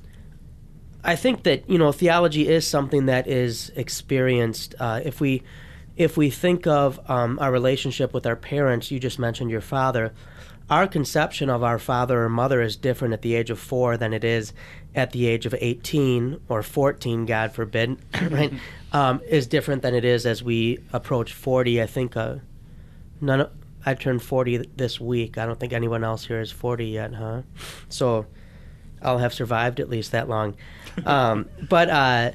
Speaker 3: I think that, you know, theology is something that is experienced. Uh, if we if we think of um, our relationship with our parents, you just mentioned your father. Our conception of our father or mother is different at the age of four than it is at the age of eighteen or fourteen, God forbid, right? Um, is different than it is as we approach forty. I think uh, none. Of, I turned forty this week. I don't think anyone else here is forty yet, huh? So I'll have survived at least that long. Um, but uh,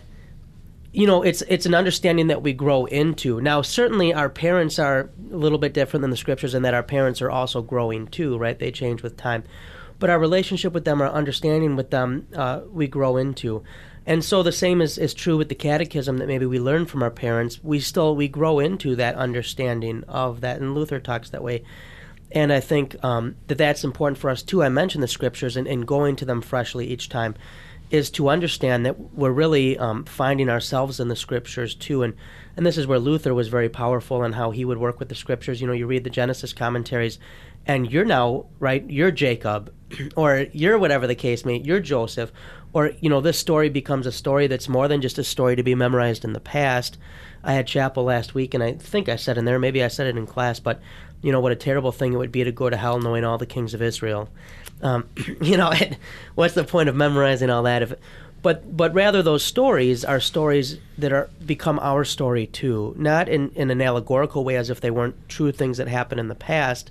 Speaker 3: you know, it's it's an understanding that we grow into. Now, certainly our parents are a little bit different than the scriptures in that our parents are also growing too, right? They change with time. But our relationship with them, our understanding with them, uh, we grow into. And so the same is, is true with the catechism that maybe we learn from our parents. We still, we grow into that understanding of that, and Luther talks that way. And I think um, that that's important for us too. I mentioned the scriptures, and, and going to them freshly each time is to understand that we're really um, finding ourselves in the scriptures too. And and this is where Luther was very powerful in how he would work with the scriptures. You know, you read the Genesis commentaries, and you're now, right, you're Jacob, or you're whatever the case may be, you're Joseph, or, you know, this story becomes a story that's more than just a story to be memorized in the past. I had chapel last week, and I think I said in there, maybe I said it in class, but, you know, what a terrible thing it would be to go to hell knowing all the kings of Israel. Um, you know, what's the point of memorizing all that? If, but but rather those stories are stories that are become our story too, not in, in an allegorical way as if they weren't true things that happened in the past,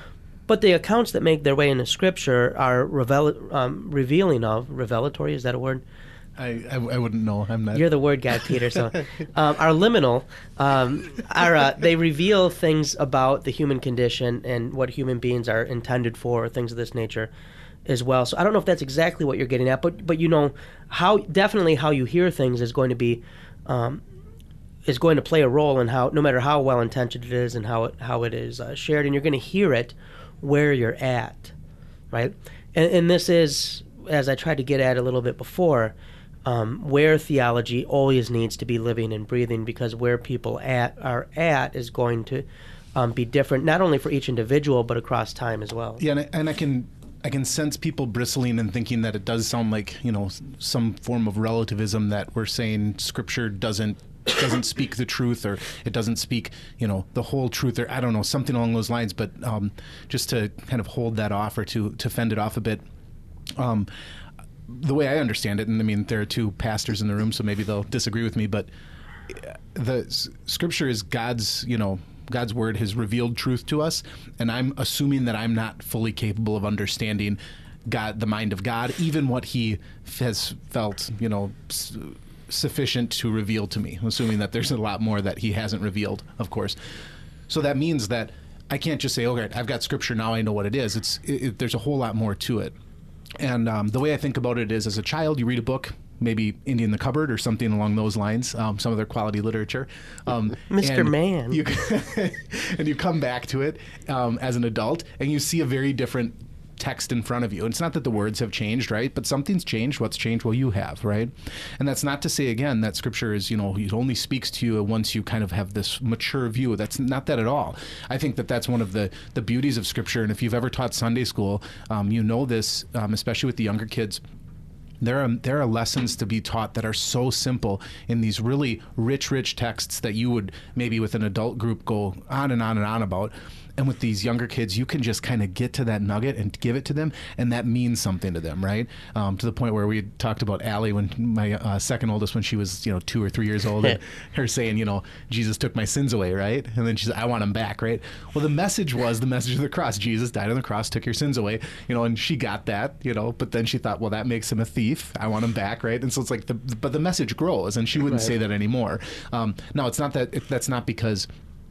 Speaker 3: but the accounts that make their way into Scripture are revel, um, revealing of, revelatory, is that a word?
Speaker 2: I, I, I wouldn't know. I'm not.
Speaker 3: You're the word guy, Peter. So, um, are liminal. Um, are uh, they reveal things about the human condition and what human beings are intended for, or things of this nature, as well. So I don't know if that's exactly what you're getting at, but but you know how definitely how you hear things is going to be um, is going to play a role in how, no matter how well intentioned it is and how it how it is uh, shared, and you're going to hear it where you're at, right? And, and this is, as I tried to get at a little bit before, um, where theology always needs to be living and breathing, because where people at are at is going to um, be different, not only for each individual but across time as well.
Speaker 2: Yeah, and I, and I can. I can sense people bristling and thinking that it does sound like, you know, some form of relativism, that we're saying Scripture doesn't doesn't speak the truth, or it doesn't speak, you know, the whole truth, or I don't know, something along those lines. But um, just to kind of hold that off, or to, to fend it off a bit, um, the way I understand it, and I mean, there are two pastors in the room, so maybe they'll disagree with me, but the s- Scripture is God's, you know, God's word has revealed truth to us, and I'm assuming that I'm not fully capable of understanding God, the mind of God, even what He has felt, you know, s- sufficient to reveal to me. Assuming that there's a lot more that He hasn't revealed, of course. So that means that I can't just say, "Okay, I've got Scripture now. I know what it is." It's it, it, there's a whole lot more to it. And um, the way I think about it is, as a child, you read a book, maybe Indie in the Cupboard or something along those lines, um, some other quality literature. Um,
Speaker 3: Mister Mann.
Speaker 2: You, and you come back to it um, as an adult, and you see a very different text in front of you. And it's not that the words have changed, right? But something's changed. What's changed? Well, you have, right? And that's not to say, again, that Scripture is, you know, it only speaks to you once you kind of have this mature view. That's not that at all. I think that that's one of the, the beauties of Scripture. And if you've ever taught Sunday school, um, you know this, um, especially with the younger kids. There are there are lessons to be taught that are so simple in these really rich, rich texts that you would maybe with an adult group go on and on and on about. And with these younger kids, you can just kind of get to that nugget and give it to them, and that means something to them, right? Um, to the point where we had talked about Allie, when my uh, second oldest, when she was, you know, two or three years old, and her saying, you know, Jesus took my sins away, right? And then she said, I want them back, right? Well, the message was the message of the cross. Jesus died on the cross, took your sins away, you know, and she got that, you know, but then she thought, well, that makes him a thief. I want him back, right? And so it's like, the, but the message grows, and she wouldn't
Speaker 3: Right.
Speaker 2: say that anymore. Um, no, it's not that, it, that's not because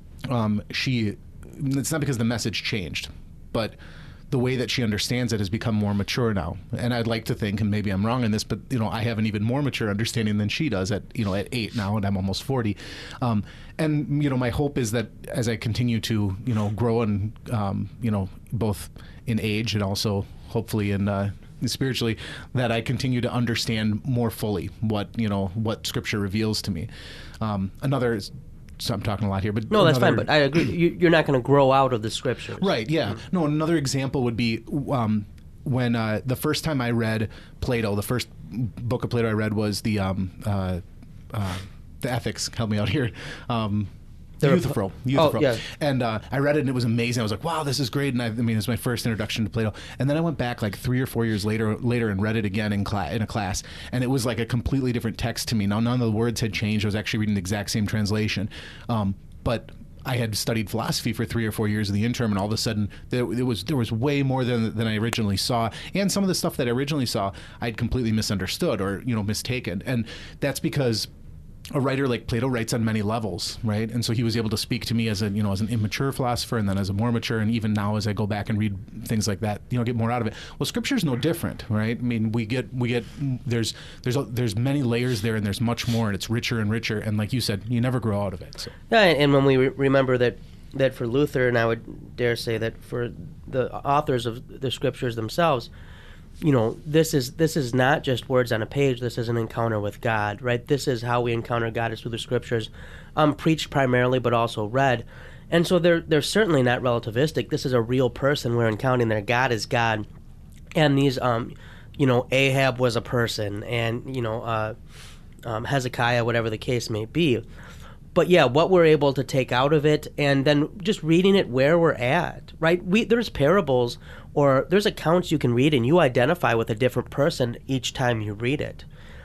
Speaker 2: um, she... It's not because the message changed, but the way that she understands it has become more mature now. And I'd like to think, and maybe I'm wrong in this, but you know, I have an even more mature understanding than she does at you know at eight now, and I'm almost forty. Um, and you know, my hope is that as I continue to you know grow and um, you know both in age and also hopefully in uh, spiritually, that I continue to understand more fully what you know what Scripture reveals to me. Um, another. So I'm talking a lot here, but
Speaker 3: No, that's
Speaker 2: another,
Speaker 3: fine, but I agree. You, you're not going to grow out of the Scriptures.
Speaker 2: Right, yeah. No, another example would be um, when uh, the first time I read Plato, the first book of Plato I read was the um, uh, uh, the Ethics. Help me out here. Um,
Speaker 3: The
Speaker 2: Euthyphro.
Speaker 3: Rep-
Speaker 2: Euthyphro.
Speaker 3: Oh, yeah.
Speaker 2: And uh, I read it and it was amazing. I was like, wow, this is great. And I, I mean, it was my first introduction to Plato. And then I went back like three or four years later later and read it again in, cla- in a class. And it was like a completely different text to me. Now, none of the words had changed. I was actually reading the exact same translation. Um, but I had studied philosophy for three or four years in the interim, and all of a sudden there, there was there was way more than than I originally saw, and some of the stuff that I originally saw I'd completely misunderstood or you know mistaken, and that's because a writer like Plato writes on many levels, right? And so he was able to speak to me as a, you know, as an immature philosopher, and then as a more mature, and even now as I go back and read things like that, you know, get more out of it. Well, Scripture is no different, right? I mean, we get, we get, there's, there's, a, there's many layers there, and there's much more, and it's richer and richer. And like you said, you never grow out of it. So.
Speaker 3: Yeah, and when we re- remember that, that for Luther, and I would dare say that for the authors of the Scriptures themselves, you know, this is this is not just words on a page. This is an encounter with God, right? This is how we encounter God is through the Scriptures, um, preached primarily, but also read. And so they're they're certainly not relativistic. This is a real person we're encountering there. God is God, and these, um, you know, Ahab was a person, and you know, uh, um, Hezekiah, whatever the case may be. But yeah, what we're able to take out of it, and then just reading it where we're at, right? We there's parables or there's accounts you can read, and you identify with a different person each time you read it.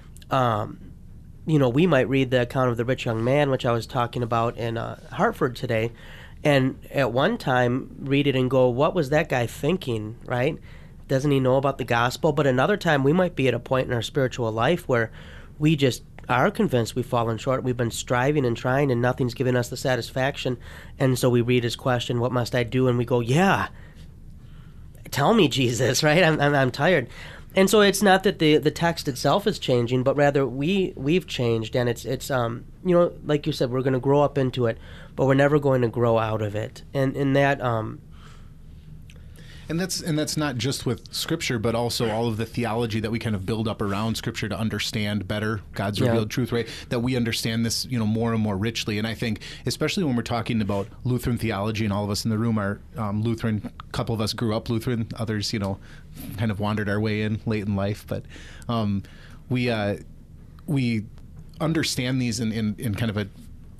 Speaker 3: Um, you know, we might read the account of the rich young man, which I was talking about in uh, Hartford today, and at one time read it and go, what was that guy thinking, right? Doesn't he know about the gospel? But another time we might be at a point in our spiritual life where we just are convinced we've fallen short. We've been striving and trying, and nothing's giving us the satisfaction. And so we read his question, what must I do? And we go, yeah, tell me, Jesus, right? I'm, I'm, I'm tired. and so it's not that the the text itself is changing, but rather we we've changed, and it's it's um you know, like you said, we're going to grow up into it, but we're never going to grow out of it, and in that um.
Speaker 2: And that's and that's not just with Scripture, but also all of the theology that we kind of build up around Scripture to understand better God's
Speaker 3: Yeah.
Speaker 2: revealed truth, right? That we understand this, you know, more and more richly. And I think, especially when we're talking about Lutheran theology, and all of us in the room are um, Lutheran. A couple of us grew up Lutheran, others, you know, kind of wandered our way in late in life. But um, we uh, we understand these in, in, in kind of a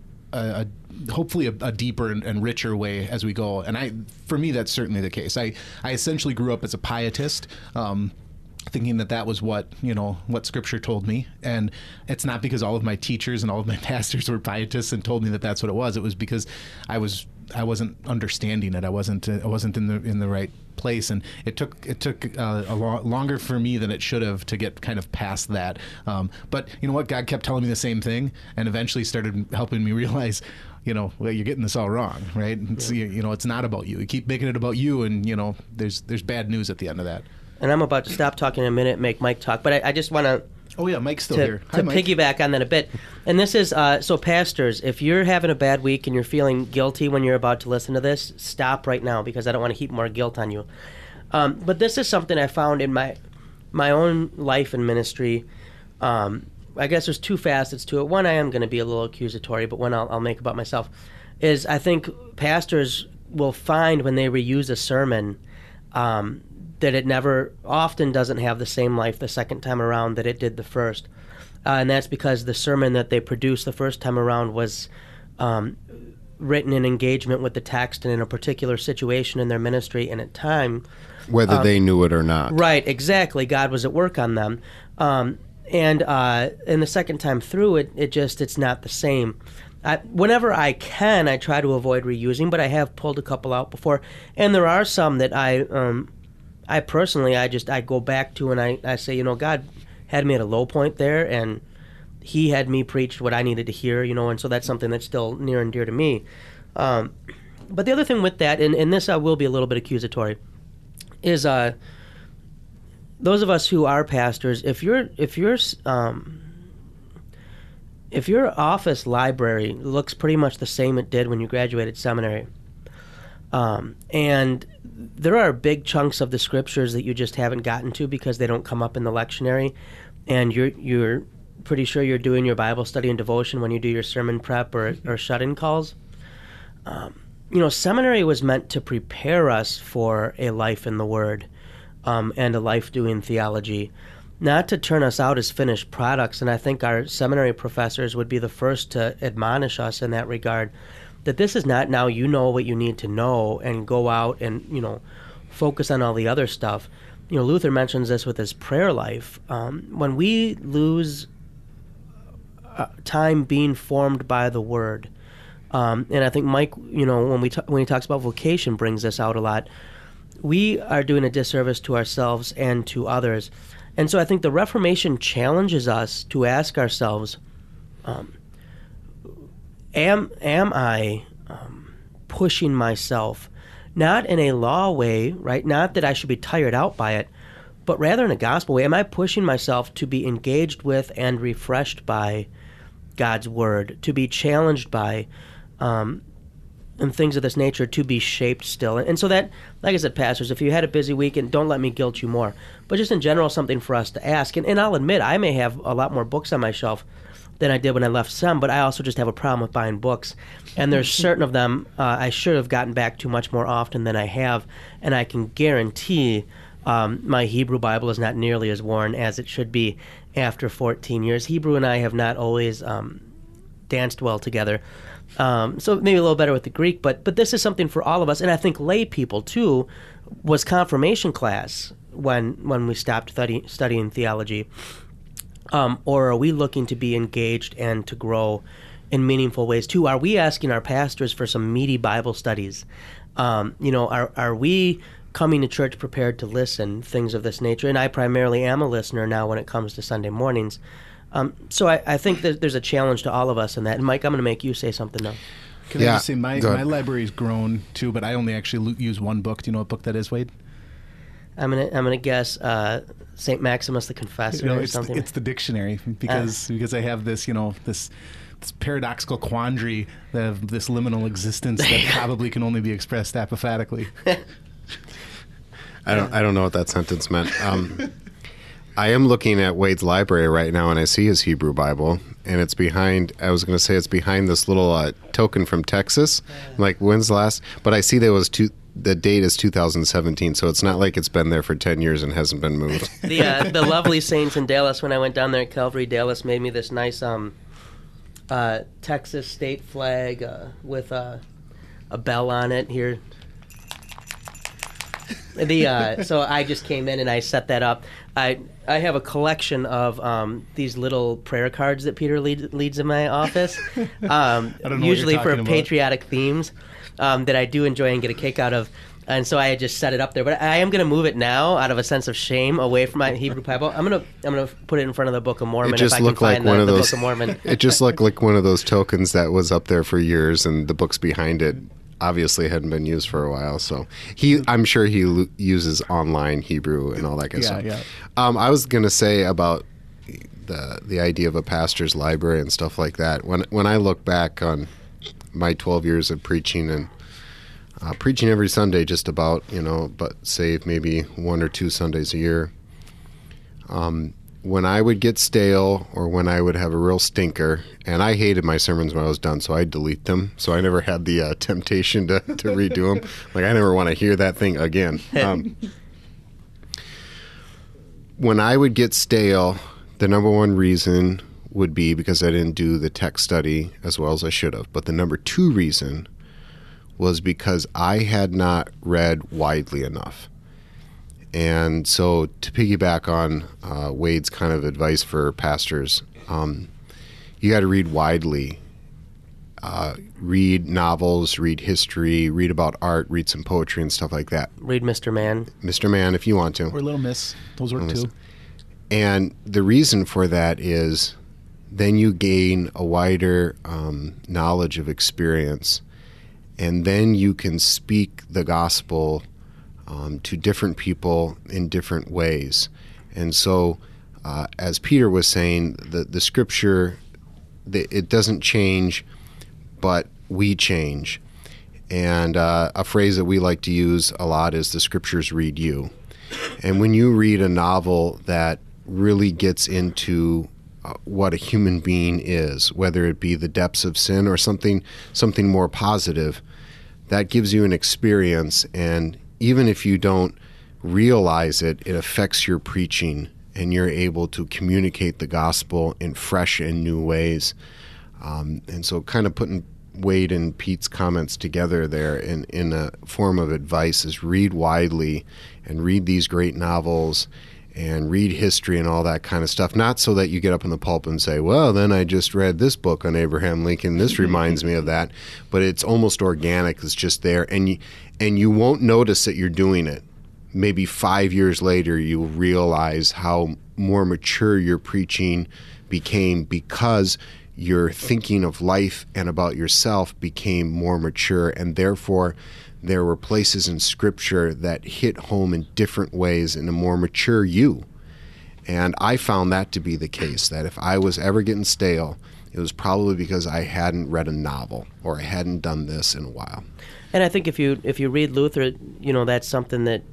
Speaker 2: A, a, hopefully a, a deeper and, and richer way as we go. And I, for me, that's certainly the case. I, I essentially grew up as a pietist, um, thinking that that was what, you know, what Scripture told me. And it's not because all of my teachers and all of my pastors were pietists and told me that that's what it was. It was because I was I wasn't understanding it. I wasn't I wasn't in the in the right place, and it took it took uh, a lo- longer for me than it should have to get kind of past that. Um, but you know what? God kept telling me the same thing, and eventually started helping me realize, you know, well, you're getting this all wrong, right? It's, you, you know, it's not about you. You keep making it about you, and you know, there's there's bad news at the end of that.
Speaker 3: And I'm about to stop talking in a minute, make Mike talk, but I, I just want to.
Speaker 2: Oh yeah, Mike's still
Speaker 3: to,
Speaker 2: here. Hi,
Speaker 3: to
Speaker 2: Mike.
Speaker 3: piggyback on that a bit. And this is, uh, so pastors, if you're having a bad week and you're feeling guilty when you're about to listen to this, stop right now, because I don't want to heap more guilt on you. Um, but this is something I found in my my own life and ministry. Um, I guess there's two facets to it. One, I am going to be a little accusatory, but one I'll, I'll make about myself, is I think pastors will find when they reuse a sermon um, that it never, often doesn't have the same life the second time around that it did the first. Uh, and that's because the sermon that they produced the first time around was um, written in engagement with the text and in a particular situation in their ministry and at time.
Speaker 1: Whether um, they knew it or not.
Speaker 3: Right, exactly. God was at work on them. Um, and uh, and the second time through, it, it just, it's not the same. I, whenever I can, I try to avoid reusing, but I have pulled a couple out before. And there are some that I... Um, I personally, I just, I go back to and I, I say, you know, God had me at a low point there, and he had me preach what I needed to hear, you know, and so that's something that's still near and dear to me. Um, but the other thing with that, and, and this I will be a little bit accusatory, is uh, those of us who are pastors, if you're, if you're, um, if your office library looks pretty much the same it did when you graduated seminary, um, and there are big chunks of the scriptures that you just haven't gotten to because they don't come up in the lectionary, and you're you're pretty sure you're doing your Bible study and devotion when you do your sermon prep or, or shut-in calls. Um, you know, seminary was meant to prepare us for a life in the Word um, and a life doing theology, not to turn us out as finished products. And I think our seminary professors would be the first to admonish us in that regard, that this is not now you know what you need to know and go out and, you know, focus on all the other stuff. You know, Luther mentions this with his prayer life. Um, when we lose uh, time being formed by the Word, um, and I think Mike, you know, when we t- when he talks about vocation, brings this out a lot, we are doing a disservice to ourselves and to others. And so I think the Reformation challenges us to ask ourselves, um, Am am I um, pushing myself, not in a law way, right? Not that I should be tired out by it, but rather in a gospel way. Am I pushing myself to be engaged with and refreshed by God's Word, to be challenged by um, and things of this nature, to be shaped still? And so that, like I said, pastors, if you had a busy week, and don't let me guilt you more, but just in general, something for us to ask. And, and I'll admit, I may have a lot more books on my shelf than I did when I left some, but I also just have a problem with buying books. And there's certain of them uh, I should have gotten back to much more often than I have, and I can guarantee um, my Hebrew Bible is not nearly as worn as it should be after fourteen years. Hebrew and I have not always um, danced well together. Um, so maybe a little better with the Greek, but but this is something for all of us, and I think lay people too. Was confirmation class when when we stopped study, studying theology. Um, or are we looking to be engaged and to grow in meaningful ways too? Are we asking our pastors for some meaty Bible studies? Um, you know, are are we coming to church prepared to listen, things of this nature? And I primarily am a listener now when it comes to Sunday mornings. Um, so I, I think that there's a challenge to all of us in that. And Mike, I'm going to make you say something now.
Speaker 2: Can
Speaker 1: yeah,
Speaker 2: I just say my, my library's grown too, but I only actually use one book. Do you know what book that is, Wade?
Speaker 3: I'm gonna I'm gonna guess uh, Saint Maximus the Confessor
Speaker 2: You know,
Speaker 3: or
Speaker 2: it's,
Speaker 3: something.
Speaker 2: it's the dictionary because because I have this, you know, this this paradoxical quandary of this liminal existence that probably can only be expressed apophatically.
Speaker 1: I don't I don't know what that sentence meant. Um, I am looking at Wade's library right now, and I see his Hebrew Bible, and it's behind. I was going to say it's behind this little uh, token from Texas. I'm like, when's the last? But I see there was two. The date is two thousand seventeen, so it's not like it's been there for ten years and hasn't been moved.
Speaker 3: the uh, the lovely saints in Dallas, when I went down there at Calvary Dallas, made me this nice um, uh, Texas state flag uh, with uh, a bell on it here. The uh, so I just came in and I set that up. I I have a collection of um, these little prayer cards that Peter lead, leads in my office, um,
Speaker 2: I don't know
Speaker 3: usually
Speaker 2: what you're
Speaker 3: for
Speaker 2: talking
Speaker 3: patriotic themes um, that I do enjoy and get a kick out of. And so I just set it up there. But I am going to move it now out of a sense of shame away from my Hebrew Bible. I'm going to I'm going to put it in front of the Book of Mormon
Speaker 1: It just
Speaker 3: if I
Speaker 1: looked
Speaker 3: can
Speaker 1: like
Speaker 3: find
Speaker 1: one
Speaker 3: the,
Speaker 1: of
Speaker 3: the
Speaker 1: those.
Speaker 3: Book of Mormon.
Speaker 1: It just looked like one of those tokens that was up there for years, and the books behind it obviously hadn't been used for a while. So he, I'm sure he l- uses online Hebrew and all that kind of
Speaker 2: Yeah,
Speaker 1: stuff.
Speaker 2: yeah.
Speaker 1: Um, I was going to say about the the idea of a pastor's library and stuff like that. When when I look back on my twelve years of preaching and uh, preaching every Sunday, just about, you know, but save maybe one or two Sundays a year. Um, when I would get stale or when I would have a real stinker, and I hated my sermons when I was done, so I'd delete them. So I never had the uh, temptation to, to redo them. Like, I never want to hear that thing again. Um, when I would get stale, the number one reason would be because I didn't do the text study as well as I should have. But the number two reason was because I had not read widely enough. And so to piggyback on uh, Wade's kind of advice for pastors, um, you got to read widely. Uh, read novels, read history, read about art, read some poetry and stuff like that.
Speaker 3: Read Mister Mann.
Speaker 1: Mister Mann, if you want to.
Speaker 2: Or Little Miss. Those work
Speaker 1: Little
Speaker 2: too.
Speaker 1: Miss. And the reason for that is then you gain a wider um, knowledge of experience, and then you can speak the gospel um, to different people in different ways. And so, uh, as Peter was saying, the, the scripture, the, it doesn't change, but we change. And uh, a phrase that we like to use a lot is the scriptures read you. And when you read a novel that really gets into uh, what a human being is, whether it be the depths of sin or something something more positive, that gives you an experience. And even if you don't realize it, it affects your preaching, and you're able to communicate the gospel in fresh and new ways. Um, and so kind of putting Wade and Pete's comments together there in, in a form of advice is read widely and read these great novels and read history and all that kind of stuff. Not so that you get up in the pulpit and say, well, then I just read this book on Abraham Lincoln. This reminds me of that. But it's almost organic. It's just there. And you, and you won't notice that you're doing it. Maybe five years later, you'll realize how more mature your preaching became because your thinking of life and about yourself became more mature, and therefore there were places in Scripture that hit home in different ways in a more mature you. And I found that to be the case, that if I was ever getting stale, it was probably because I hadn't read a novel or I hadn't done this in a while.
Speaker 3: And I think if you if you read Luther, you know, that's something that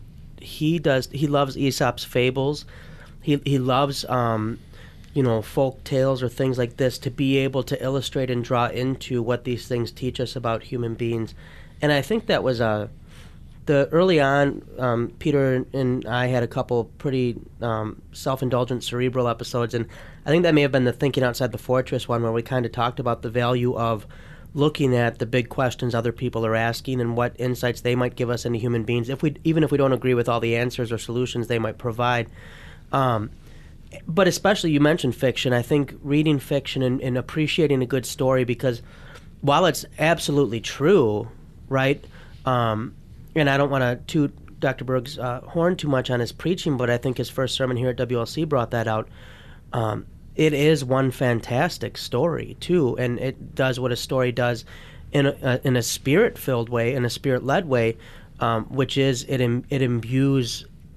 Speaker 3: he does. He loves Aesop's fables. He he loves um, you know, folk tales or things like this to be able to illustrate and draw into what these things teach us about human beings. And I think that was a the early on. Um, Peter and I had a couple pretty um, self-indulgent cerebral episodes, and I think that may have been the Thinking Outside the Fortress one, where we kind of talked about the value of looking at the big questions other people are asking and what insights they might give us into human beings, if we even if we don't agree with all the answers or solutions they might provide. Um, but especially, you mentioned fiction. I think reading fiction and, and appreciating a good story, because while it's absolutely true, right, um, and I don't want to toot Doctor Berg's uh, horn too much on his preaching, but I think his first sermon here at W L C brought that out. Um, it is one fantastic story, too, and it does what a story does in a, uh, in a spirit-filled way, in a spirit-led way, um, which is it im- it imbues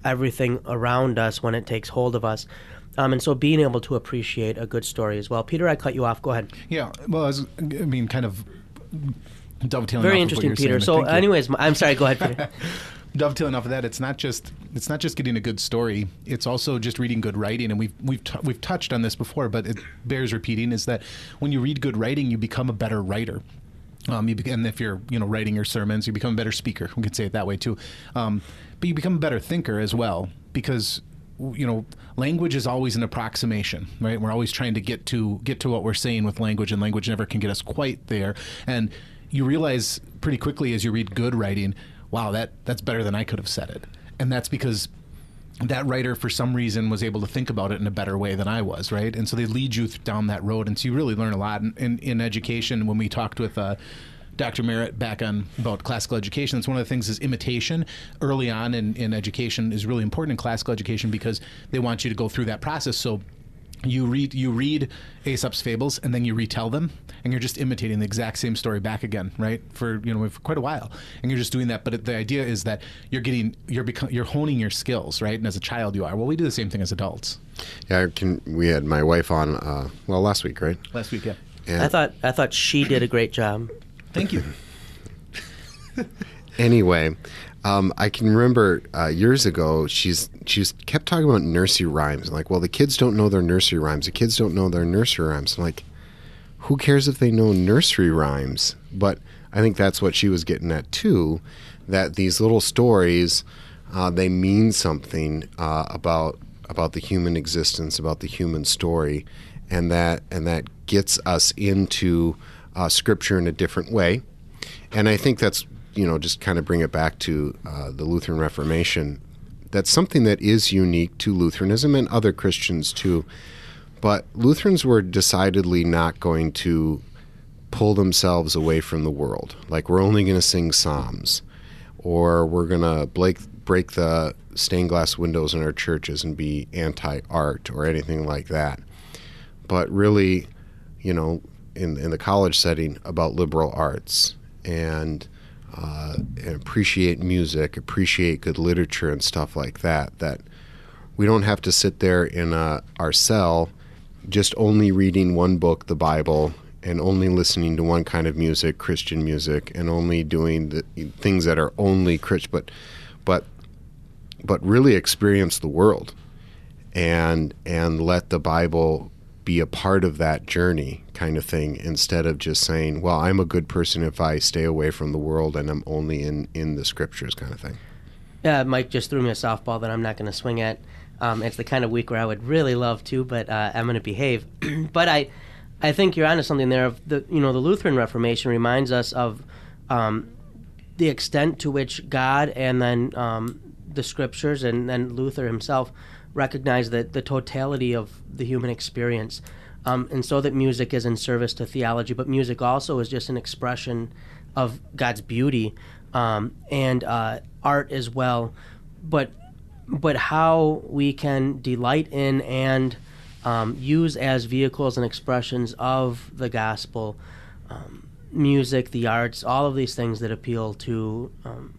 Speaker 3: everything around us when it takes hold of us. Um, and so being able to appreciate a good story as well. Peter, I cut you off. Go ahead.
Speaker 2: Yeah, well, I, was, I mean, kind of dovetailing
Speaker 3: Very
Speaker 2: off
Speaker 3: interesting,
Speaker 2: of what you're
Speaker 3: Peter.
Speaker 2: saying.
Speaker 3: So anyways, I'm sorry, go ahead, Peter.
Speaker 2: Dovetailing off of that, it's not just it's not just getting a good story. It's also just reading good writing, and we've we've t- we've touched on this before, but it bears repeating. Is that when you read good writing, you become a better writer. Um, you become, if you're you know writing your sermons, you become a better speaker. We could say it that way too. Um, but you become a better thinker as well, because you know language is always an approximation, right? We're always trying to get to get to what we're saying with language, and language never can get us quite there. And you realize pretty quickly as you read good writing, wow, that that's better than I could have said it. And that's because that writer, for some reason, was able to think about it in a better way than I was, right? And so they lead you th- down that road. And so you really learn a lot. In, in, in education, when we talked with uh, Doctor Merritt back on about classical education, that's one of the things is imitation early on in, in education is really important in classical education because they want you to go through that process. So You read you read Aesop's fables and then you retell them, and you're just imitating the exact same story back again, right? For you know for quite a while, and you're just doing that. But the idea is that you're getting you're become you're honing your skills, right? And as a child, you are. Well, we do the same thing as adults.
Speaker 1: Yeah, I can, we had my wife on uh, well last week, right?
Speaker 2: Last week, yeah.
Speaker 1: And
Speaker 3: I thought I thought she did a great job.
Speaker 2: Thank you.
Speaker 1: Anyway, um, I can remember uh, years ago, she's she's kept talking about nursery rhymes. I'm like, well, the kids don't know their nursery rhymes. The kids don't know their nursery rhymes. I'm like, who cares if they know nursery rhymes? But I think that's what she was getting at too, that these little stories, uh, they mean something uh, about about the human existence, about the human story, and that and that gets us into uh, Scripture in a different way. And I think that's, you know, just kind of bring it back to uh, the Lutheran Reformation. That's something that is unique to Lutheranism and other Christians too. But Lutherans were decidedly not going to pull themselves away from the world. Like, we're only going to sing psalms, or we're going to break, break the stained glass windows in our churches and be anti-art or anything like that. But really, you know, in, in the college setting, about liberal arts and Uh, and appreciate music, appreciate good literature and stuff like that, that we don't have to sit there in uh, our cell just only reading one book, the Bible, and only listening to one kind of music, Christian music, and only doing the things that are only Christian, but, but, but really experience the world and, and let the Bible be a part of that journey kind of thing, instead of just saying, well, I'm a good person if I stay away from the world and I'm only in, in the Scriptures kind of thing.
Speaker 3: Yeah, Mike just threw me a softball that I'm not going to swing at. Um, it's the kind of week where I would really love to, but uh, I'm going to behave. But I I think you're onto something there. Of the you know the Lutheran Reformation reminds us of um, the extent to which God and then um, the Scriptures and then Luther himself recognize that the totality of the human experience. Um, and so that music is in service to theology, but music also is just an expression of God's beauty um, and uh, art as well. But but how we can delight in and um, use as vehicles and expressions of the gospel, um, music, the arts, all of these things that appeal to. Um,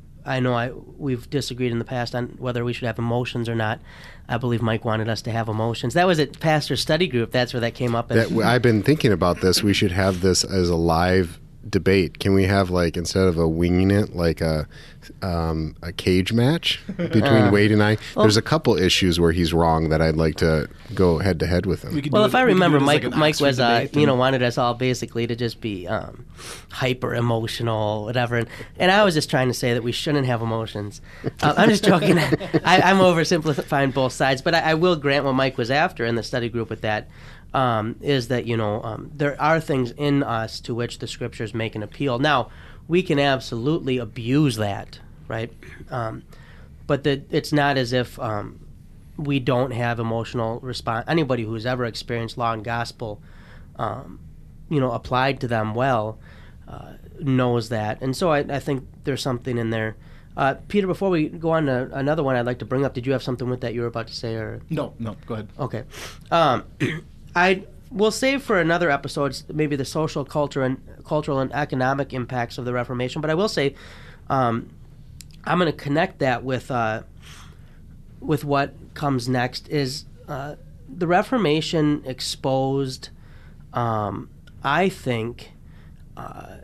Speaker 3: I know I we've disagreed in the past on whether we should have emotions or not. I believe Mike wanted us to have emotions. That was at Pastor's Study Group. That's where that came up.
Speaker 1: That, I've been thinking about this. We should have this as a live debate. Can we have, like, instead of a winging it, like a um, a cage match between uh, Wade and I?
Speaker 3: Well,
Speaker 1: There's a couple issues where he's wrong that I'd like to go head to head with him.
Speaker 3: Well, if
Speaker 2: it,
Speaker 3: I remember, Mike
Speaker 2: like
Speaker 3: Mike was uh, you
Speaker 2: and...
Speaker 3: know wanted us all basically to just be um, hyper emotional, whatever. And, and I was just trying to say that we shouldn't have emotions. Uh, I'm just joking. I, I'm oversimplifying both sides, but I, I will grant what Mike was after in the study group with that. Um, is that, you know, um, there are things in us to which the Scriptures make an appeal. Now, we can absolutely abuse that, right? Um, but the, it's not as if um, we don't have emotional response. Anybody who's ever experienced law and gospel, um, you know, applied to them well, uh, knows that. And so I, I think there's something in there. Uh, Peter, before we go on to another one I'd like to bring up, did you have something with that you were about to say? Or
Speaker 2: No, no, go ahead.
Speaker 3: Okay. Um, I will save for another episode maybe the social, culture, and cultural and economic impacts of the Reformation. But I will say, um, I'm going to connect that with uh, with what comes next is uh, the Reformation exposed, um, I think, uh,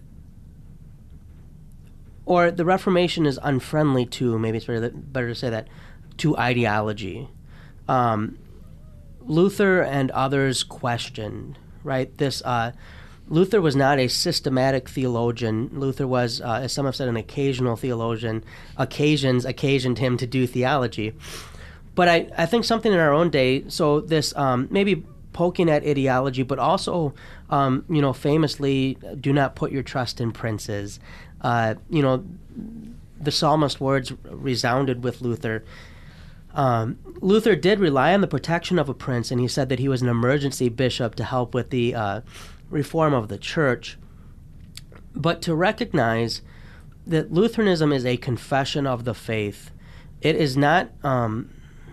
Speaker 3: or the Reformation is unfriendly to, maybe it's better, better to say that, to ideology. Um, Luther and others questioned, right? This uh, Luther was not a systematic theologian. Luther was, uh, as some have said, an occasional theologian. Occasions occasioned him to do theology. But I, I think something in our own day, so this um, maybe poking at ideology, but also, um, you know, famously, do not put your trust in princes. Uh, you know, the psalmist words resounded with Luther. Um, Luther did rely on the protection of a prince, and he said that he was an emergency bishop to help with the uh, reform of the church. But to recognize that Lutheranism is a confession of the faith, it is not um,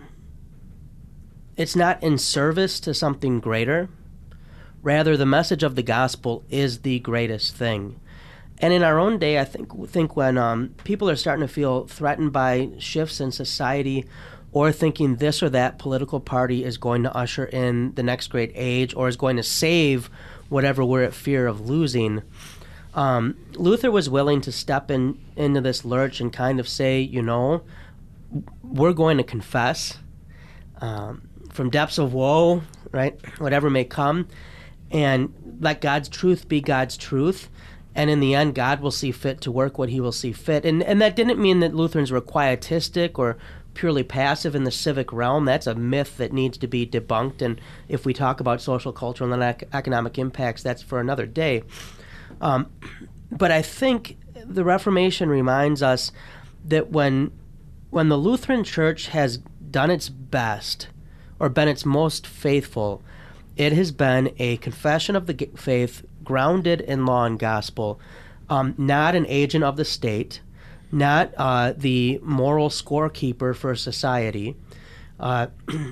Speaker 3: it's not in service to something greater. Rather, the message of the gospel is the greatest thing. And in our own day, I think think when um, people are starting to feel threatened by shifts in society, or thinking this or that political party is going to usher in the next great age, or is going to save whatever we're at fear of losing, um, Luther was willing to step in into this lurch and kind of say, you know, we're going to confess um, from depths of woe, right, whatever may come, and let God's truth be God's truth. And in the end, God will see fit to work what he will see fit. And and that didn't mean that Lutherans were quietistic or purely passive in the civic realm. That's a myth that needs to be debunked. And if we talk about social, cultural, and ec- economic impacts, that's for another day. Um, but I think the Reformation reminds us that when when the Lutheran Church has done its best or been its most faithful, it has been a confession of the faith grounded in law and gospel, um, not an agent of the state, not uh, the moral scorekeeper for society, uh,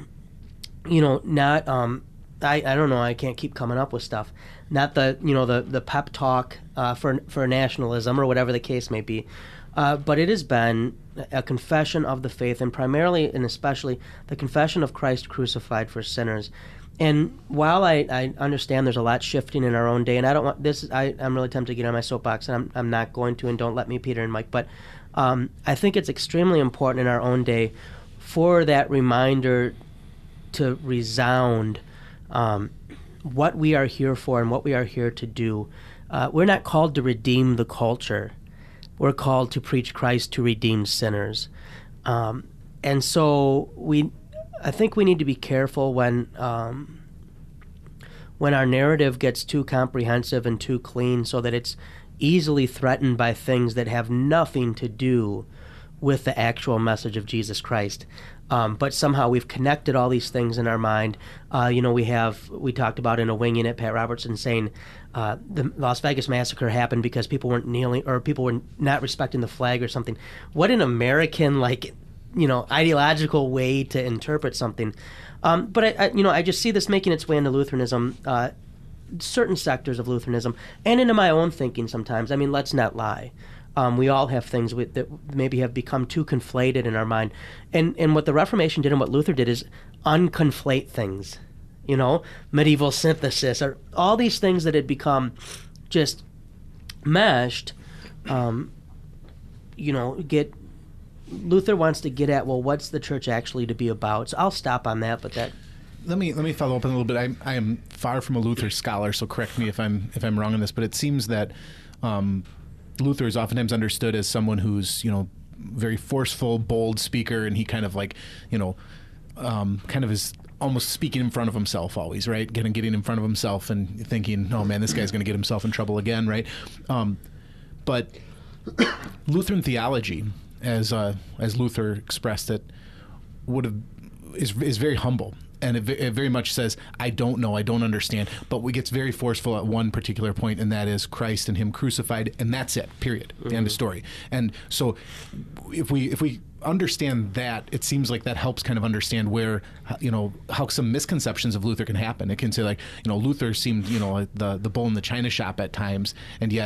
Speaker 3: you know, not, um, I, I don't know, I can't keep coming up with stuff, not the, you know, the, the pep talk uh, for, for nationalism or whatever the case may be, uh, but it has been a confession of the faith, and primarily and especially the confession of Christ crucified for sinners. And while I, I understand there's a lot shifting in our own day, and I don't want this, I, I'm really tempted to get on my soapbox, and I'm I'm not going to, and don't let me, Peter and Mike. But um, I think it's extremely important in our own day for that reminder to resound um, what we are here for and what we are here to do. Uh, we're not called to redeem the culture. We're called to preach Christ to redeem sinners. Um, and so we. I think we need to be careful when um, when our narrative gets too comprehensive and too clean, so that it's easily threatened by things that have nothing to do with the actual message of Jesus Christ. Um, but somehow we've connected all these things in our mind. Uh, you know, we have we talked about in a wing in it, Pat Robertson saying uh, the Las Vegas massacre happened because people weren't kneeling, or people were not respecting the flag or something. What an American, like, you know, ideological way to interpret something. Um, but, I, I, you know, I just see this making its way into Lutheranism, uh, certain sectors of Lutheranism, and into my own thinking sometimes. I mean, let's not lie. Um, we all have things with, that maybe have become too conflated in our mind. And, and what the Reformation did and what Luther did is unconflate things, you know, medieval synthesis, or all these things that had become just meshed, um, you know, get... Luther wants to get at, well, what's the church actually to be about? So I'll stop on that, but that...
Speaker 2: Let me let me follow up a little bit. I, I am far from a Luther scholar, so correct me if I'm if I'm wrong on this, but it seems that um, Luther is oftentimes understood as someone who's, you know, very forceful, bold speaker, and he kind of like, you know, um, kind of is almost speaking in front of himself always, right? Getting getting in front of himself and thinking, oh man, this guy's going to get himself in trouble again, right? Um, but Lutheran theology, as uh, as Luther expressed it, would have is is very humble, and it, it very much says, I don't know, I don't understand, but it gets very forceful at one particular point, and that is Christ and Him crucified, and that's it, period, mm-hmm. End of story. And so if we if we understand that, it seems like that helps kind of understand where, you know, how some misconceptions of Luther can happen. It can say, like, you know, Luther seemed, you know, the the bull in the china shop at times, and yet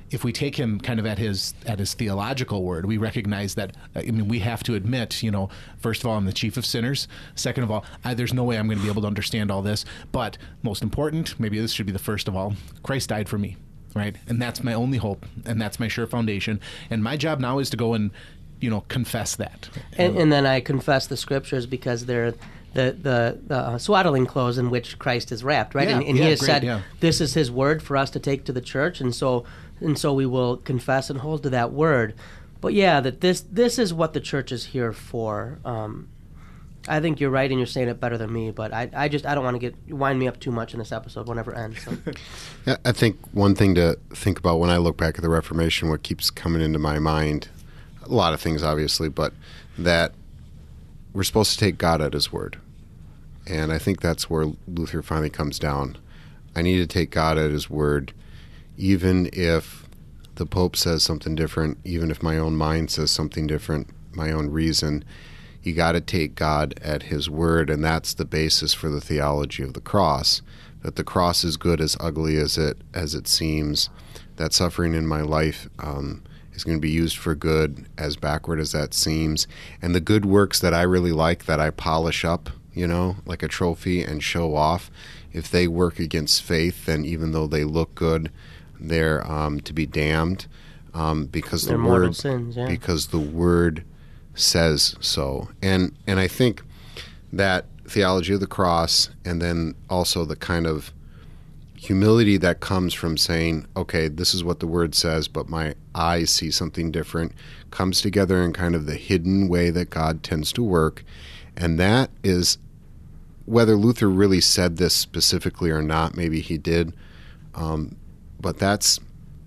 Speaker 2: if we take him kind of at his at his theological word, we recognize that, I mean, we have to admit, you know, first of all, I'm the chief of sinners. Second of all, I, there's no way I'm going to be able to understand all this. But most important, maybe this should be the first of all, Christ died for me, right? And that's my only hope, and that's my sure foundation. And my job now is to go and, you know, confess that.
Speaker 3: And, and then I confess the scriptures because they're the the, the uh, swaddling clothes in which Christ is wrapped, right?
Speaker 2: Yeah,
Speaker 3: and and
Speaker 2: yeah,
Speaker 3: he has
Speaker 2: great,
Speaker 3: said,
Speaker 2: yeah.
Speaker 3: this is his word for us to take to the church, and so and so we will confess and hold to that word. But yeah, that this this is what the church is here for. Um, I think you're right, and you're saying it better than me. But I, I just I don't want to get wind me up too much in this episode. Won't ever end. So.
Speaker 1: Yeah, I think one thing to think about when I look back at the Reformation, what keeps coming into my mind, a lot of things obviously, but that we're supposed to take God at his word. And I think that's where Luther finally comes down. I need to take God at his word, even if the Pope says something different, even if my own mind says something different, my own reason. You got to take God at his word, and that's the basis for the theology of the cross, that the cross is good as ugly as it as it seems, that suffering in my life um, is going to be used for good, as backward as that seems, and the good works that I really like, that I polish up, you know, like a trophy and show off, if they work against faith, then even though they look good, they're um, to be damned, um, because the
Speaker 3: They're mortal
Speaker 1: word
Speaker 3: sins, yeah.
Speaker 1: because the word says so. And and I think that theology of the cross, and then also the kind of humility that comes from saying, okay, this is what the word says, but my eyes see something different, comes together in kind of the hidden way that God tends to work. And that is, whether Luther really said this specifically or not, maybe he did, um, but that's,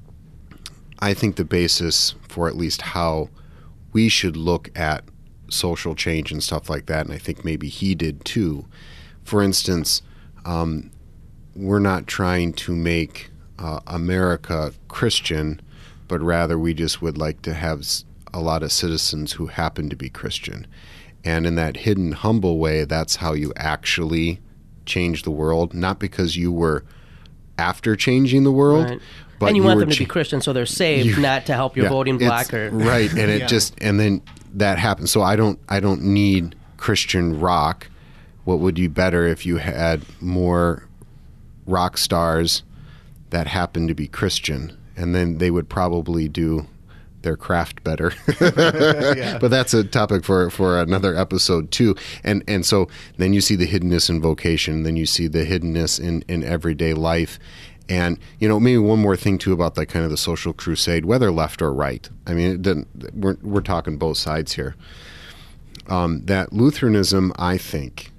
Speaker 1: I think, the basis for at least how we should look at social change and stuff like that, and I think maybe he did too. For instance, um, we're not trying to make uh, America Christian, but rather we just would like to have a lot of citizens who happen to be Christian. And in that hidden, humble way, that's how you actually change the world, not because you were after changing the world,
Speaker 3: Right.
Speaker 1: but
Speaker 3: and you,
Speaker 1: you
Speaker 3: want
Speaker 1: were
Speaker 3: them to
Speaker 1: cha-
Speaker 3: be Christian, so they're saved,
Speaker 1: you-
Speaker 3: not to help your
Speaker 1: Yeah,
Speaker 3: voting
Speaker 1: it's-
Speaker 3: block or
Speaker 1: right, and it
Speaker 2: Yeah.
Speaker 1: just and then that happens. So I don't I don't need Christian rock. What would be better if you had more rock stars that happen to be Christian, and then they would probably do their craft better.
Speaker 2: Yeah.
Speaker 1: But that's a topic for, for another episode too. And and so then you see the hiddenness in vocation, then you see the hiddenness in, in everyday life. And, you know, maybe one more thing too about that kind of the social crusade, whether left or right. I mean, it didn't, we're, we're talking both sides here. Um, that Lutheranism, I think,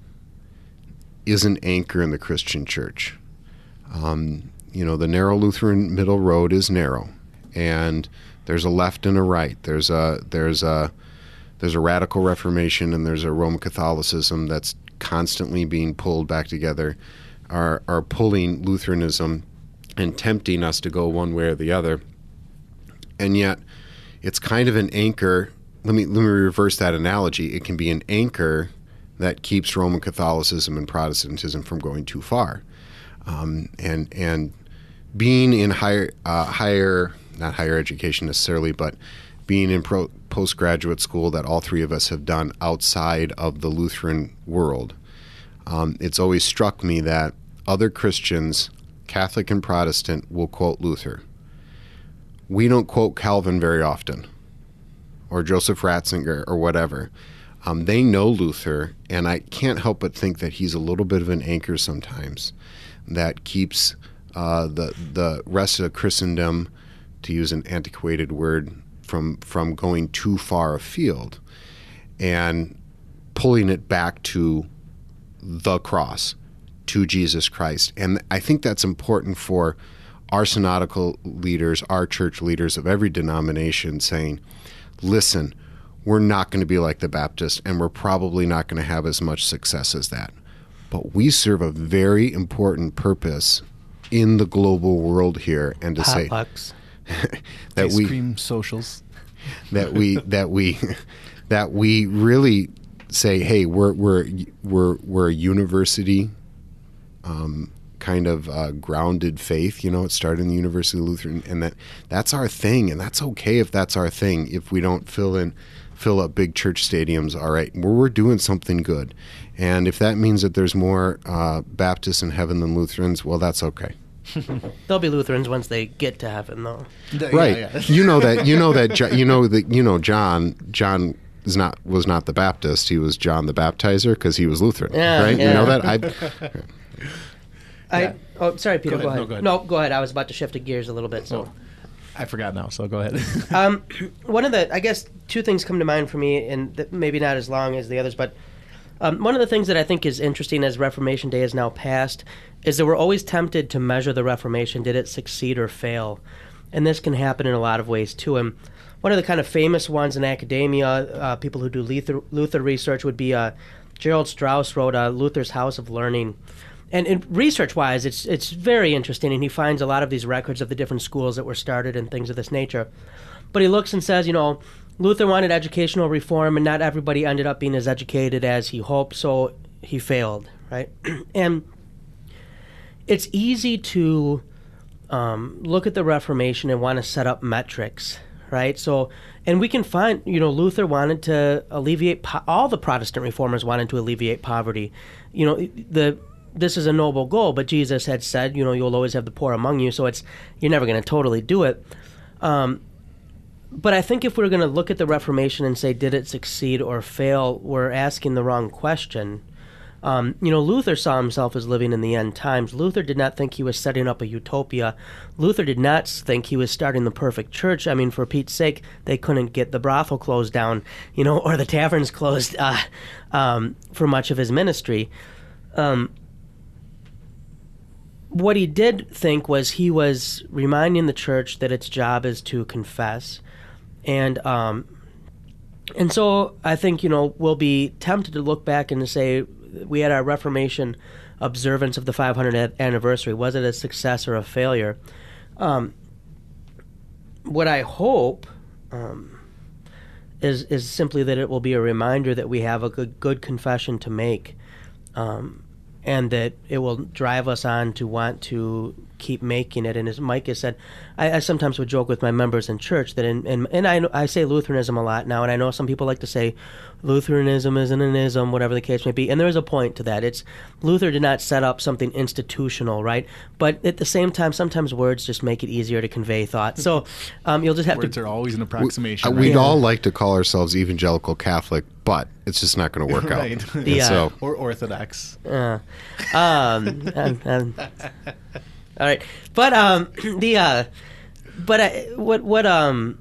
Speaker 1: is an anchor in the Christian church. Um, you know, the narrow Lutheran middle road is narrow, and there's a left and a right. There's a there's a there's a radical Reformation, and there's a Roman Catholicism that's constantly being pulled back together, are are pulling Lutheranism and tempting us to go one way or the other. And yet, it's kind of an anchor. Let me let me reverse that analogy. It can be an anchor that keeps Roman Catholicism and Protestantism from going too far. Um, and and being in higher uh, higher not higher education necessarily, but being in pro- postgraduate school that all three of us have done outside of the Lutheran world, um, it's always struck me that other Christians, Catholic and Protestant, will quote Luther. We don't quote Calvin very often, or Joseph Ratzinger, or whatever. Um, they know Luther, and I can't help but think that he's a little bit of an anchor sometimes that keeps uh, the the rest of Christendom, to use an antiquated word, from from going too far afield and pulling it back to the cross, to Jesus Christ. And I think that's important for our synodical leaders, our church leaders of every denomination, saying, listen, we're not going to be like the Baptists, and we're probably not going to have as much success as that. But we serve a very important purpose in the global world here, and to say
Speaker 3: potlucks.
Speaker 1: that
Speaker 2: Ice
Speaker 1: we
Speaker 2: cream socials.
Speaker 1: that we that we that we really say, hey, we're we're we're we're a university um, kind of uh, grounded faith. You know, it started in the University of Lutheran, and that that's our thing, and that's okay if that's our thing. If we don't fill in, fill up big church stadiums, all right, we're, we're doing something good. And if that means that there's more uh, Baptists in heaven than Lutherans, well, that's okay.
Speaker 3: There'll be Lutherans once they get to heaven, though.
Speaker 1: Right.
Speaker 2: Yeah, yeah.
Speaker 1: You know that. You know that. Jo- You know that. You know John. John is not was not the Baptist. He was John the Baptizer because he was Lutheran.
Speaker 3: Yeah,
Speaker 1: right.
Speaker 3: yeah.
Speaker 1: You know that. I.
Speaker 3: I
Speaker 2: Yeah.
Speaker 3: oh sorry, Peter.
Speaker 2: Go
Speaker 3: Go
Speaker 2: ahead.
Speaker 3: ahead.
Speaker 2: No, go ahead.
Speaker 3: No, go ahead. I was about to shift the gears a little bit. So,
Speaker 2: I forgot now, so go ahead.
Speaker 3: um, one of the I guess two things come to mind for me, and that maybe not as long as the others, but um, one of the things that I think is interesting as Reformation Day is now passed is that we're always tempted to measure the Reformation. Did it succeed or fail? And this can happen in a lot of ways too. And one of the kind of famous ones in academia, uh, people who do Luther, Luther research, would be uh, Gerald Strauss wrote uh, Luther's House of Learning. And, and research-wise, it's it's very interesting, and he finds a lot of these records of the different schools that were started and things of this nature. But he looks and says, you know, Luther wanted educational reform, and not everybody ended up being as educated as he hoped, so he failed, right? And it's easy to um, look at the Reformation and want to set up metrics, right? So, and we can find, you know, Luther wanted to alleviate, po- all the Protestant reformers wanted to alleviate poverty. You know, the this is a noble goal, but Jesus had said, you know, you'll always have the poor among you, so it's you're never going to totally do it. Um, but I think if we're going to look at the Reformation and say, did it succeed or fail, we're asking the wrong question. Um, you know, Luther saw himself as living in the end times. Luther did not think he was setting up a utopia. Luther did not think he was starting the perfect church. I mean, for Pete's sake, they couldn't get the brothel closed down, you know, or the taverns closed uh, um, for much of his ministry. Um, what he did think was he was reminding the church that its job is to confess. And um, and so I think, you know, we'll be tempted to look back and to say, we had our Reformation observance of the five hundredth anniversary. Was it a success or a failure? Um, what I hope um, is is simply that it will be a reminder that we have a good, good confession to make, um, and that it will drive us on to want to keep making it. And as Mike has said, I, I sometimes would joke with my members in church that, in, in, and I, I say Lutheranism a lot now, and I know some people like to say Lutheranism isn't an ism, whatever the case may be, and there is a point to that. It's Luther did not set up something institutional, right? But at the same time, sometimes words just make it easier to convey thought. So um, you'll just have
Speaker 2: Words
Speaker 3: to...
Speaker 2: are always an approximation.
Speaker 1: We,
Speaker 2: right?
Speaker 1: We'd
Speaker 3: Yeah.
Speaker 1: all like to call ourselves evangelical Catholic, but it's just not going to work
Speaker 2: Right.
Speaker 1: out. And
Speaker 3: Yeah.
Speaker 1: so,
Speaker 2: Or Orthodox.
Speaker 3: Uh, um, um, um, all right, but um, the uh, but I, what what um,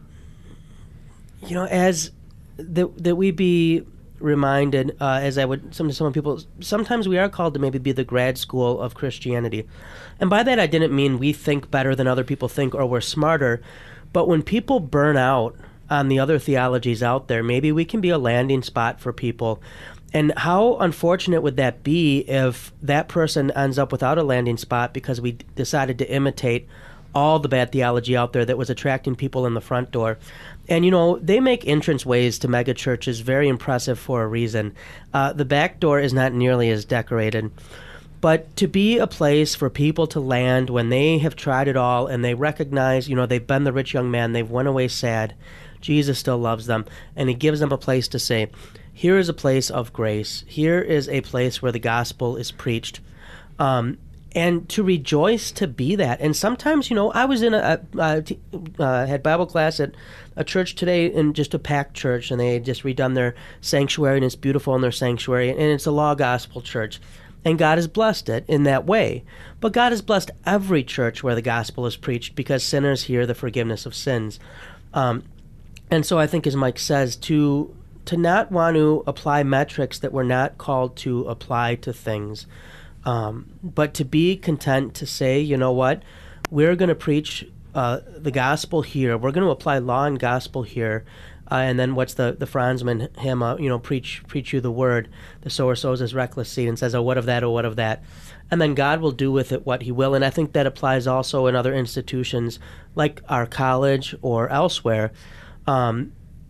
Speaker 3: you know, as that that we be reminded, uh, as I would some some people, sometimes we are called to maybe be the grad school of Christianity, and by that I didn't mean we think better than other people think or we're smarter, but when people burn out on the other theologies out there, maybe we can be a landing spot for people. And how unfortunate would that be if that person ends up without a landing spot because we decided to imitate all the bad theology out there that was attracting people in the front door? And, you know, they make entrance ways to mega churches very impressive for a reason. Uh, the back door is not nearly as decorated. But to be a place for people to land when they have tried it all and they recognize, you know, they've been the rich young man, they've went away sad, Jesus still loves them, and he gives them a place to say, here is a place of grace. Here is a place where the gospel is preached. Um, and to rejoice to be that. And sometimes, you know, I was in a, a, a t- uh, had Bible class at a church today, in just a packed church, and they had just redone their sanctuary, and it's beautiful in their sanctuary, and it's a law gospel church. And God has blessed it in that way. But God has blessed every church where the gospel is preached because sinners hear the forgiveness of sins. Um, and so I think, as Mike says, to to not want to apply metrics that we're not called to apply to things, um, but to be content to say, you know what, we're going to preach uh, the gospel here. We're going to apply law and gospel here. Uh, and then what's the, the Franzman hymn, uh, you know, preach preach you the word. The sower sows his reckless seed and says, oh, what of that, oh, what of that. And then God will do with it what he will. And I think that applies also in other institutions like our college or elsewhere. Um,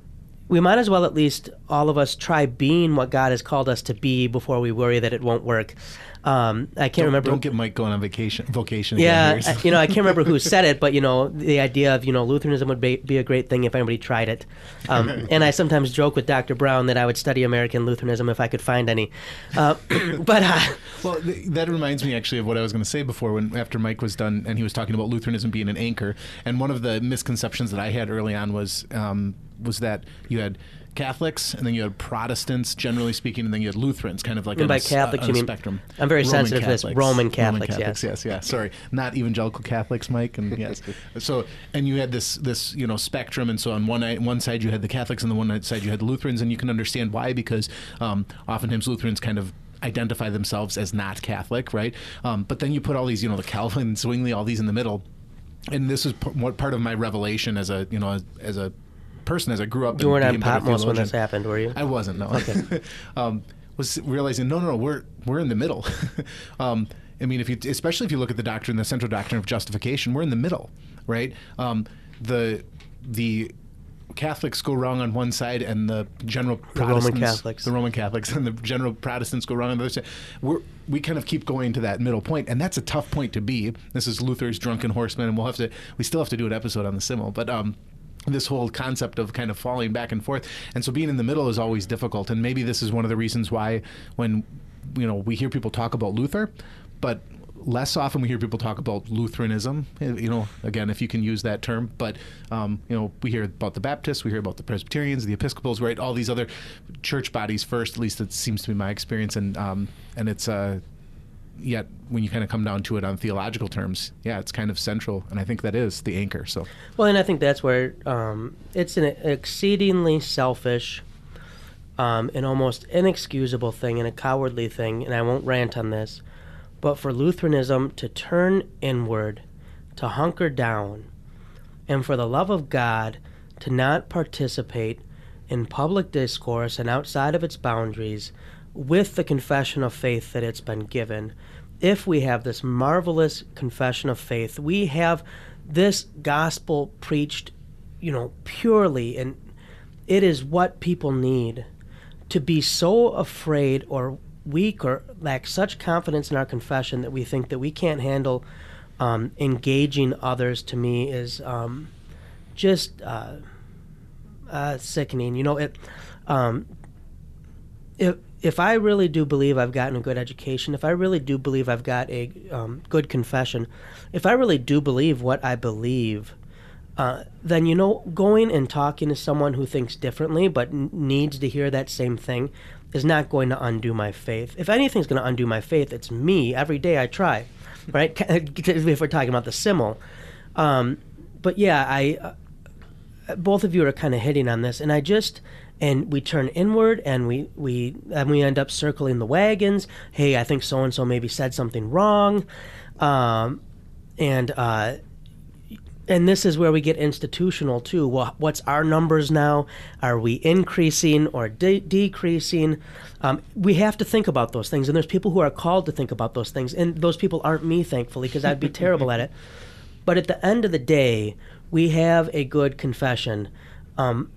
Speaker 3: we might as well at least all of us try being what God has called us to be before we worry that it won't work. Um, I can't
Speaker 2: don't,
Speaker 3: remember.
Speaker 2: Don't get Mike going on vacation. Vocation.
Speaker 3: Yeah,
Speaker 2: again
Speaker 3: I, you know, I can't remember who said it, but you know, the idea of you know Lutheranism would be, be a great thing if anybody tried it. Um, and I sometimes joke with Doctor Brown that I would study American Lutheranism if I could find any. Uh, but uh,
Speaker 2: well, th- that reminds me actually of what I was going to say before. When after Mike was done and he was talking about Lutheranism being an anchor, and one of the misconceptions that I had early on was um, was that you had Catholics, and then you had Protestants, generally speaking, and then you had Lutherans, kind of like
Speaker 3: and
Speaker 2: on
Speaker 3: by
Speaker 2: a,
Speaker 3: Catholics,
Speaker 2: on
Speaker 3: you
Speaker 2: a
Speaker 3: mean,
Speaker 2: spectrum.
Speaker 3: I'm very
Speaker 2: Roman
Speaker 3: sensitive
Speaker 2: Catholics.
Speaker 3: to this. Roman Catholics,
Speaker 2: Roman Catholics,
Speaker 3: yes.
Speaker 2: yes, yeah. Sorry, not evangelical Catholics, Mike, and yes. So, and you had this this you know spectrum, and so on one one side you had the Catholics, and on one side you had the Lutherans, and you can understand why, because um, oftentimes Lutherans kind of identify themselves as not Catholic, right? Um, but then you put all these, you know, the Calvin, Zwingli, all these in the middle, and this is p- what part of my revelation as a you know as, as a person as I grew up.
Speaker 3: You weren't
Speaker 2: on
Speaker 3: Patmos when this happened, were you?
Speaker 2: I wasn't. No.
Speaker 3: Okay.
Speaker 2: um, was realizing no, no, no. We're we're in the middle. um, I mean, if you, especially if you look at the doctrine, the central doctrine of justification, we're in the middle, right? Um, the the Catholics go wrong on one side, and the general Protestants,
Speaker 3: the Roman Catholics,
Speaker 2: the Roman Catholics, and the general Protestants go wrong on the other side. We're, we kind of keep going to that middle point, and that's a tough point to be. This is Luther's Drunken Horseman, and we'll have to. We still have to do an episode on the Simul, but. Um, this whole concept of kind of falling back and forth. And so being in the middle is always difficult. And maybe this is one of the reasons why when, you know, we hear people talk about Luther, but less often we hear people talk about Lutheranism, you know, again, if you can use that term. But, um, you know, we hear about the Baptists, we hear about the Presbyterians, the Episcopals, right? All these other church bodies first, at least it seems to be my experience. And, um, and it's, uh, yet when you kind of come down to it on theological terms, yeah, it's kind of central, and I think that is the anchor. So,
Speaker 3: well, and I think that's where um, it's an exceedingly selfish, um, an almost inexcusable thing, and a cowardly thing. And I won't rant on this, but for Lutheranism to turn inward, to hunker down, and for the love of God to not participate in public discourse and outside of its boundaries with the confession of faith that it's been given. If we have this marvelous confession of faith, we have this gospel preached, you know, purely, and it is what people need. To be so afraid or weak or lack such confidence in our confession that we think that we can't handle um, engaging others, to me, is um, just uh, uh, sickening. You know, it. Um, it If I really do believe I've gotten a good education, if I really do believe I've got a um, good confession, if I really do believe what I believe, uh, then, you know, going and talking to someone who thinks differently but n- needs to hear that same thing is not going to undo my faith. If anything's going to undo my faith, it's me. Every day I try, right? If we're talking about the Simul. Um, but yeah, I uh, both of you are kind of hitting on this, and I just... And we turn inward, and we we and we end up circling the wagons. Hey, I think so and so maybe said something wrong, um, and uh, and this is where we get institutional too. Well, what's our numbers now? Are we increasing or de- decreasing? Um, we have to think about those things, and there's people who are called to think about those things, and those people aren't me, thankfully, because I'd be terrible at it. But at the end of the day, we have a good confession. Um,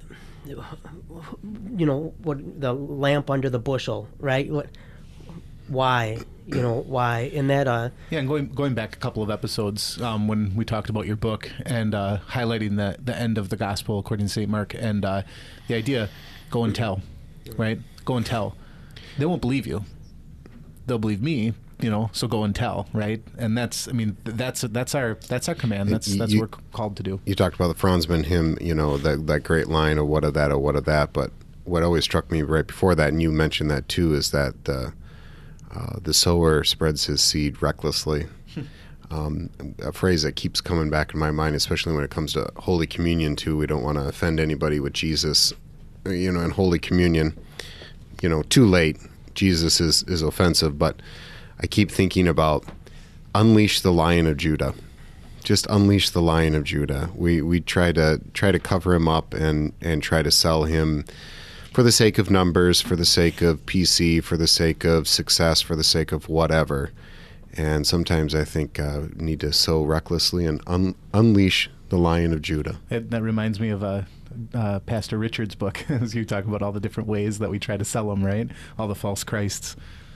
Speaker 3: you know, what the lamp under the bushel, right? What, why, you know, why? And that, uh,
Speaker 2: yeah, and going going back a couple of episodes um, when we talked about your book and uh, highlighting the the end of the gospel according to Saint Mark, and uh, the idea, go and tell, right? Go and tell. They won't believe you. They'll believe me. You know, so go and tell, right? And that's, I mean, that's that's our that's our command. That's that's
Speaker 1: you,
Speaker 2: what we're called to do.
Speaker 1: You talked about the Franzmann hymn, you know, that that great line of what of that, or what of that. But what always struck me right before that, and you mentioned that too, is that the uh, the sower spreads his seed recklessly. um, a phrase that keeps coming back in my mind, especially when it comes to Holy Communion too. We don't want to offend anybody with Jesus, you know, in Holy Communion. You know, too late. Jesus is is offensive, but I keep thinking about unleash the Lion of Judah. Just unleash the Lion of Judah. We we try to try to cover him up and, and try to sell him for the sake of numbers, for the sake of P C, for the sake of success, for the sake of whatever. And sometimes I think uh, we need to sow recklessly and un- unleash the Lion of Judah.
Speaker 2: It, that reminds me of uh, uh, Pastor Richard's book, as you talk about all the different ways that we try to sell them, right? All the false Christs.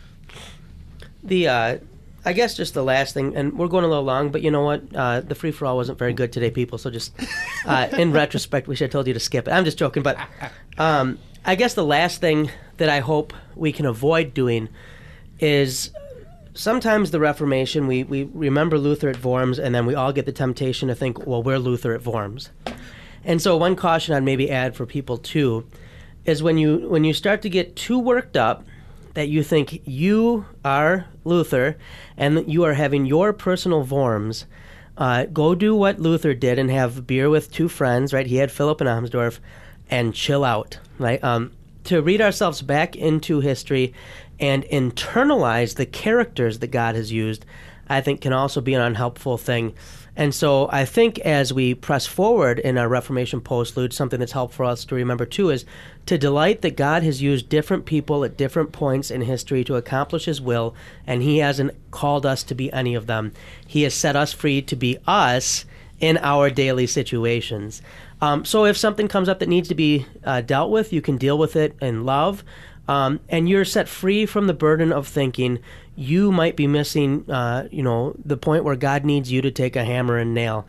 Speaker 3: The, uh, I guess just the last thing, and we're going a little long, but you know what? Uh, the free-for-all wasn't very good today, people, so just, uh, in retrospect, we should have told you to skip it. I'm just joking, but um, I guess the last thing that I hope we can avoid doing is sometimes the Reformation, we, we remember Luther at Worms, and then we all get the temptation to think, well, we're Luther at Worms. And so one caution I'd maybe add for people, too, is when you when you start to get too worked up that you think you are Luther and that you are having your personal Worms, uh, go do what Luther did and have beer with two friends, right? He had Philip and Amsdorf, and chill out, right? Um, to read ourselves back into history and internalize the characters that God has used, I think can also be an unhelpful thing. And so I think as we press forward in our Reformation postlude, something that's helpful for us to remember too is to delight that God has used different people at different points in history to accomplish his will, and he hasn't called us to be any of them. He has set us free to be us in our daily situations. Um, so if something comes up that needs to be uh, dealt with, you can deal with it in love. Um, and you're set free from the burden of thinking you might be missing, uh, you know, the point where God needs you to take a hammer and nail.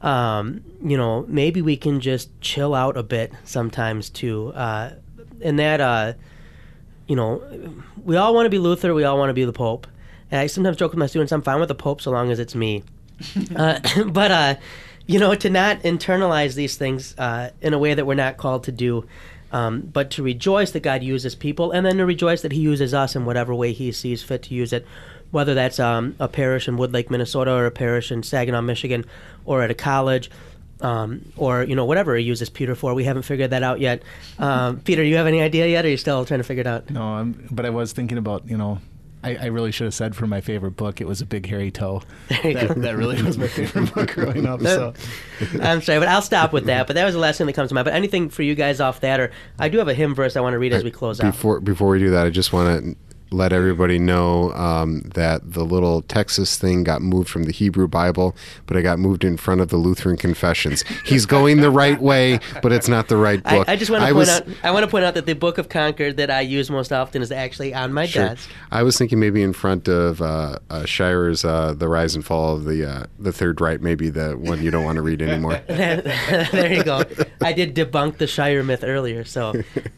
Speaker 3: Um, you know, maybe we can just chill out a bit sometimes too. Uh, and that, uh, you know, we all want to be Luther. We all want to be the Pope. And I sometimes joke with my students, I'm fine with the Pope so long as it's me. uh, but, uh, you know, to not internalize these things uh, in a way that we're not called to do. Um, but to rejoice that God uses people, and then to rejoice that he uses us in whatever way he sees fit to use it, whether that's um, a parish in Woodlake, Minnesota, or a parish in Saginaw, Michigan, or at a college, um, or, you know, whatever he uses Peter for. We haven't figured that out yet. Um, Peter, you have any idea yet, or are you still trying to figure it out?
Speaker 2: No, I'm, but I was thinking about, you know, I, I really should have said for my favorite book, it was A Big Hairy Toe. That, that really was my favorite book growing up. So.
Speaker 3: I'm sorry, but I'll stop with that. But that was the last thing that comes to mind. But anything for you guys off that, or I do have a hymn verse I want to read as we close out.
Speaker 1: Before before we do that, I just want to let everybody know um, that the little Texas thing got moved from the Hebrew Bible, but it got moved in front of the Lutheran Confessions. He's going the right way, but it's not the right book.
Speaker 3: I, I just want to I point was, out. I want to point out that the Book of Concord that I use most often is actually on my sure. desk.
Speaker 1: I was thinking maybe in front of uh, uh, Shire's uh, "The Rise and Fall of the uh, the Third Reich," maybe the one you don't want to read anymore.
Speaker 3: There you go. I did debunk the Shire myth earlier, so.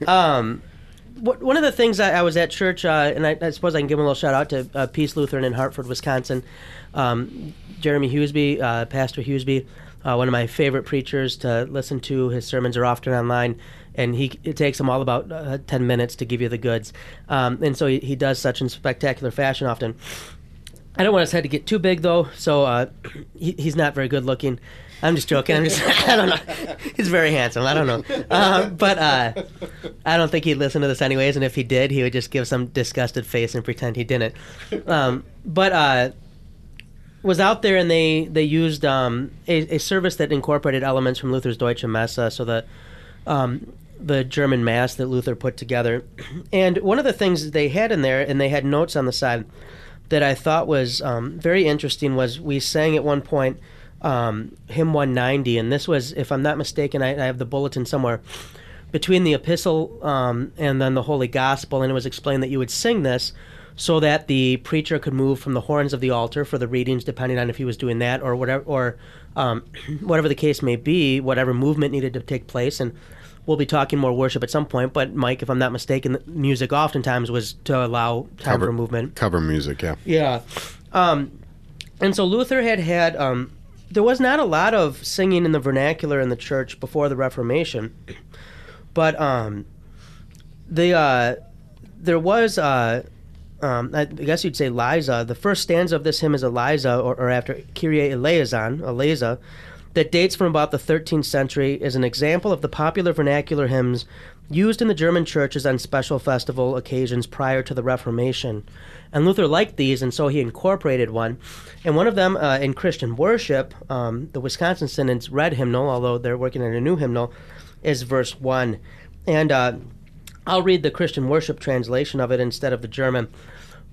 Speaker 3: Um, One of the things I, I was at church, uh, and I, I suppose I can give a little shout out to uh, Peace Lutheran in Hartford, Wisconsin. Um, Jeremy Hughesby, uh, Pastor Hughesby, uh, one of my favorite preachers to listen to. His sermons are often online, and he it takes him all about uh, ten minutes to give you the goods. Um, and so he, he does such in spectacular fashion often. I don't want his head to get too big, though, so uh, he, he's not very good looking. I'm just joking. I'm just, I don't know. He's very handsome. I don't know. Uh, but uh, I don't think he'd listen to this anyways, and if he did, he would just give some disgusted face and pretend he didn't. Um, but uh, was out there, and they, they used um, a, a service that incorporated elements from Luther's Deutsche Messe, so the, um, the German Mass that Luther put together. And one of the things they had in there, and they had notes on the side that I thought was um, very interesting, was we sang at one point, Um, hymn one ninety, and this was, if I'm not mistaken, I, I have the bulletin somewhere, between the epistle um, and then the Holy Gospel, and it was explained that you would sing this so that the preacher could move from the horns of the altar for the readings, depending on if he was doing that or whatever, or um, whatever the case may be, whatever movement needed to take place. And we'll be talking more worship at some point, but Mike, if I'm not mistaken, the music oftentimes was to allow time
Speaker 1: cover,
Speaker 3: for movement.
Speaker 1: Cover music, yeah.
Speaker 3: Yeah. Um, and so Luther had had... Um, There was not a lot of singing in the vernacular in the church before the Reformation, but um, the uh, there was, uh, um, I guess you'd say Liza. The first stanza of this hymn is Eliza, or, or after Kyrie eleison, Eliza, that dates from about the thirteenth century, is an example of the popular vernacular hymns used in the German churches on special festival occasions prior to the Reformation. And Luther liked these, and so he incorporated one. And one of them, uh, in Christian worship, um, the Wisconsin Synod's red hymnal, although they're working on a new hymnal, is verse one. And uh, I'll read the Christian worship translation of it instead of the German.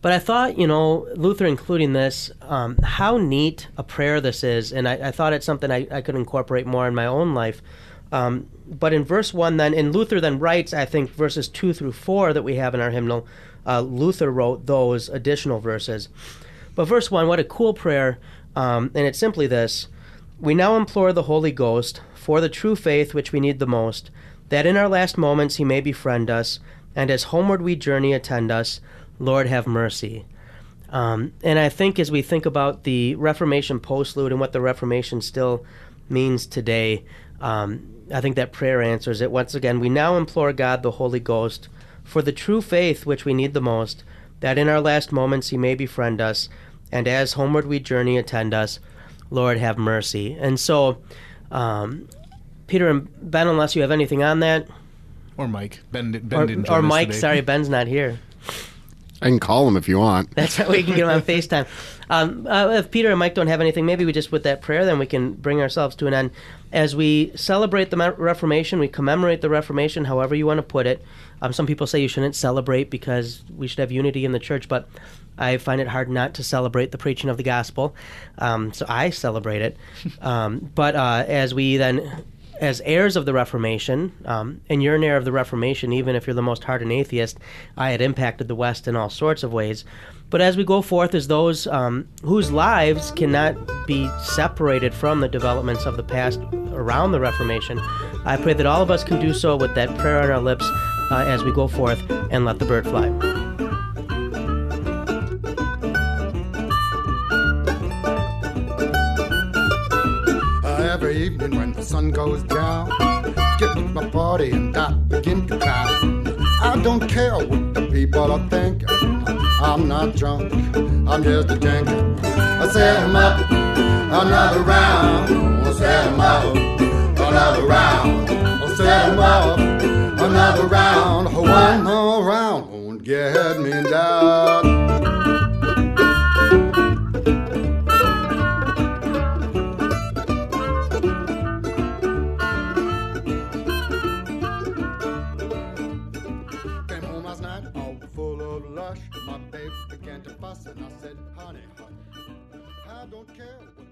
Speaker 3: But I thought, you know, Luther including this, um, how neat a prayer this is, and I, I thought it's something I, I could incorporate more in my own life. Um, but in verse one then, and Luther then writes, I think, verses two through four that we have in our hymnal, uh, Luther wrote those additional verses. But verse one, what a cool prayer, um, and it's simply this: we now implore the Holy Ghost for the true faith which we need the most, that in our last moments he may befriend us, and as homeward we journey attend us, Lord have mercy. Um, and I think as we think about the Reformation postlude and what the Reformation still means today, um, I think that prayer answers it. Once again, we now implore God, the Holy Ghost, for the true faith which we need the most, that in our last moments he may befriend us, and as homeward we journey attend us, Lord have mercy. And so, um, Peter and Ben, unless you have anything on that.
Speaker 2: Or Mike. Ben, ben
Speaker 3: or,
Speaker 2: didn't join
Speaker 3: Or
Speaker 2: us
Speaker 3: Mike,
Speaker 2: today.
Speaker 3: sorry, Ben's not here.
Speaker 1: I can call him if you want.
Speaker 3: That's how we can get him on FaceTime. Um, uh, if Peter and Mike don't have anything, maybe we just, with that prayer, then we can bring ourselves to an end. As we celebrate the Reformation, we commemorate the Reformation, however you want to put it. Um, some people say you shouldn't celebrate because we should have unity in the church, but I find it hard not to celebrate the preaching of the gospel. Um, so I celebrate it. Um, but uh, as we then, as heirs of the Reformation, um, and you're an heir of the Reformation, even if you're the most hardened atheist, I had impacted the West in all sorts of ways. But as we go forth as those um, whose lives cannot be separated from the developments of the past around the Reformation, I pray that all of us can do so with that prayer on our lips uh, as we go forth and let the bird fly.
Speaker 4: Every evening when the sun goes down, get with my party and I begin to clown. I don't care what the people are thinking. I'm not drunk, I'm just a drinker. I set 'em up, another round. I set 'em up, another round. I set 'em up, another round. One more round won't get me down. My babe began to fuss and I said, honey, honey, I don't care what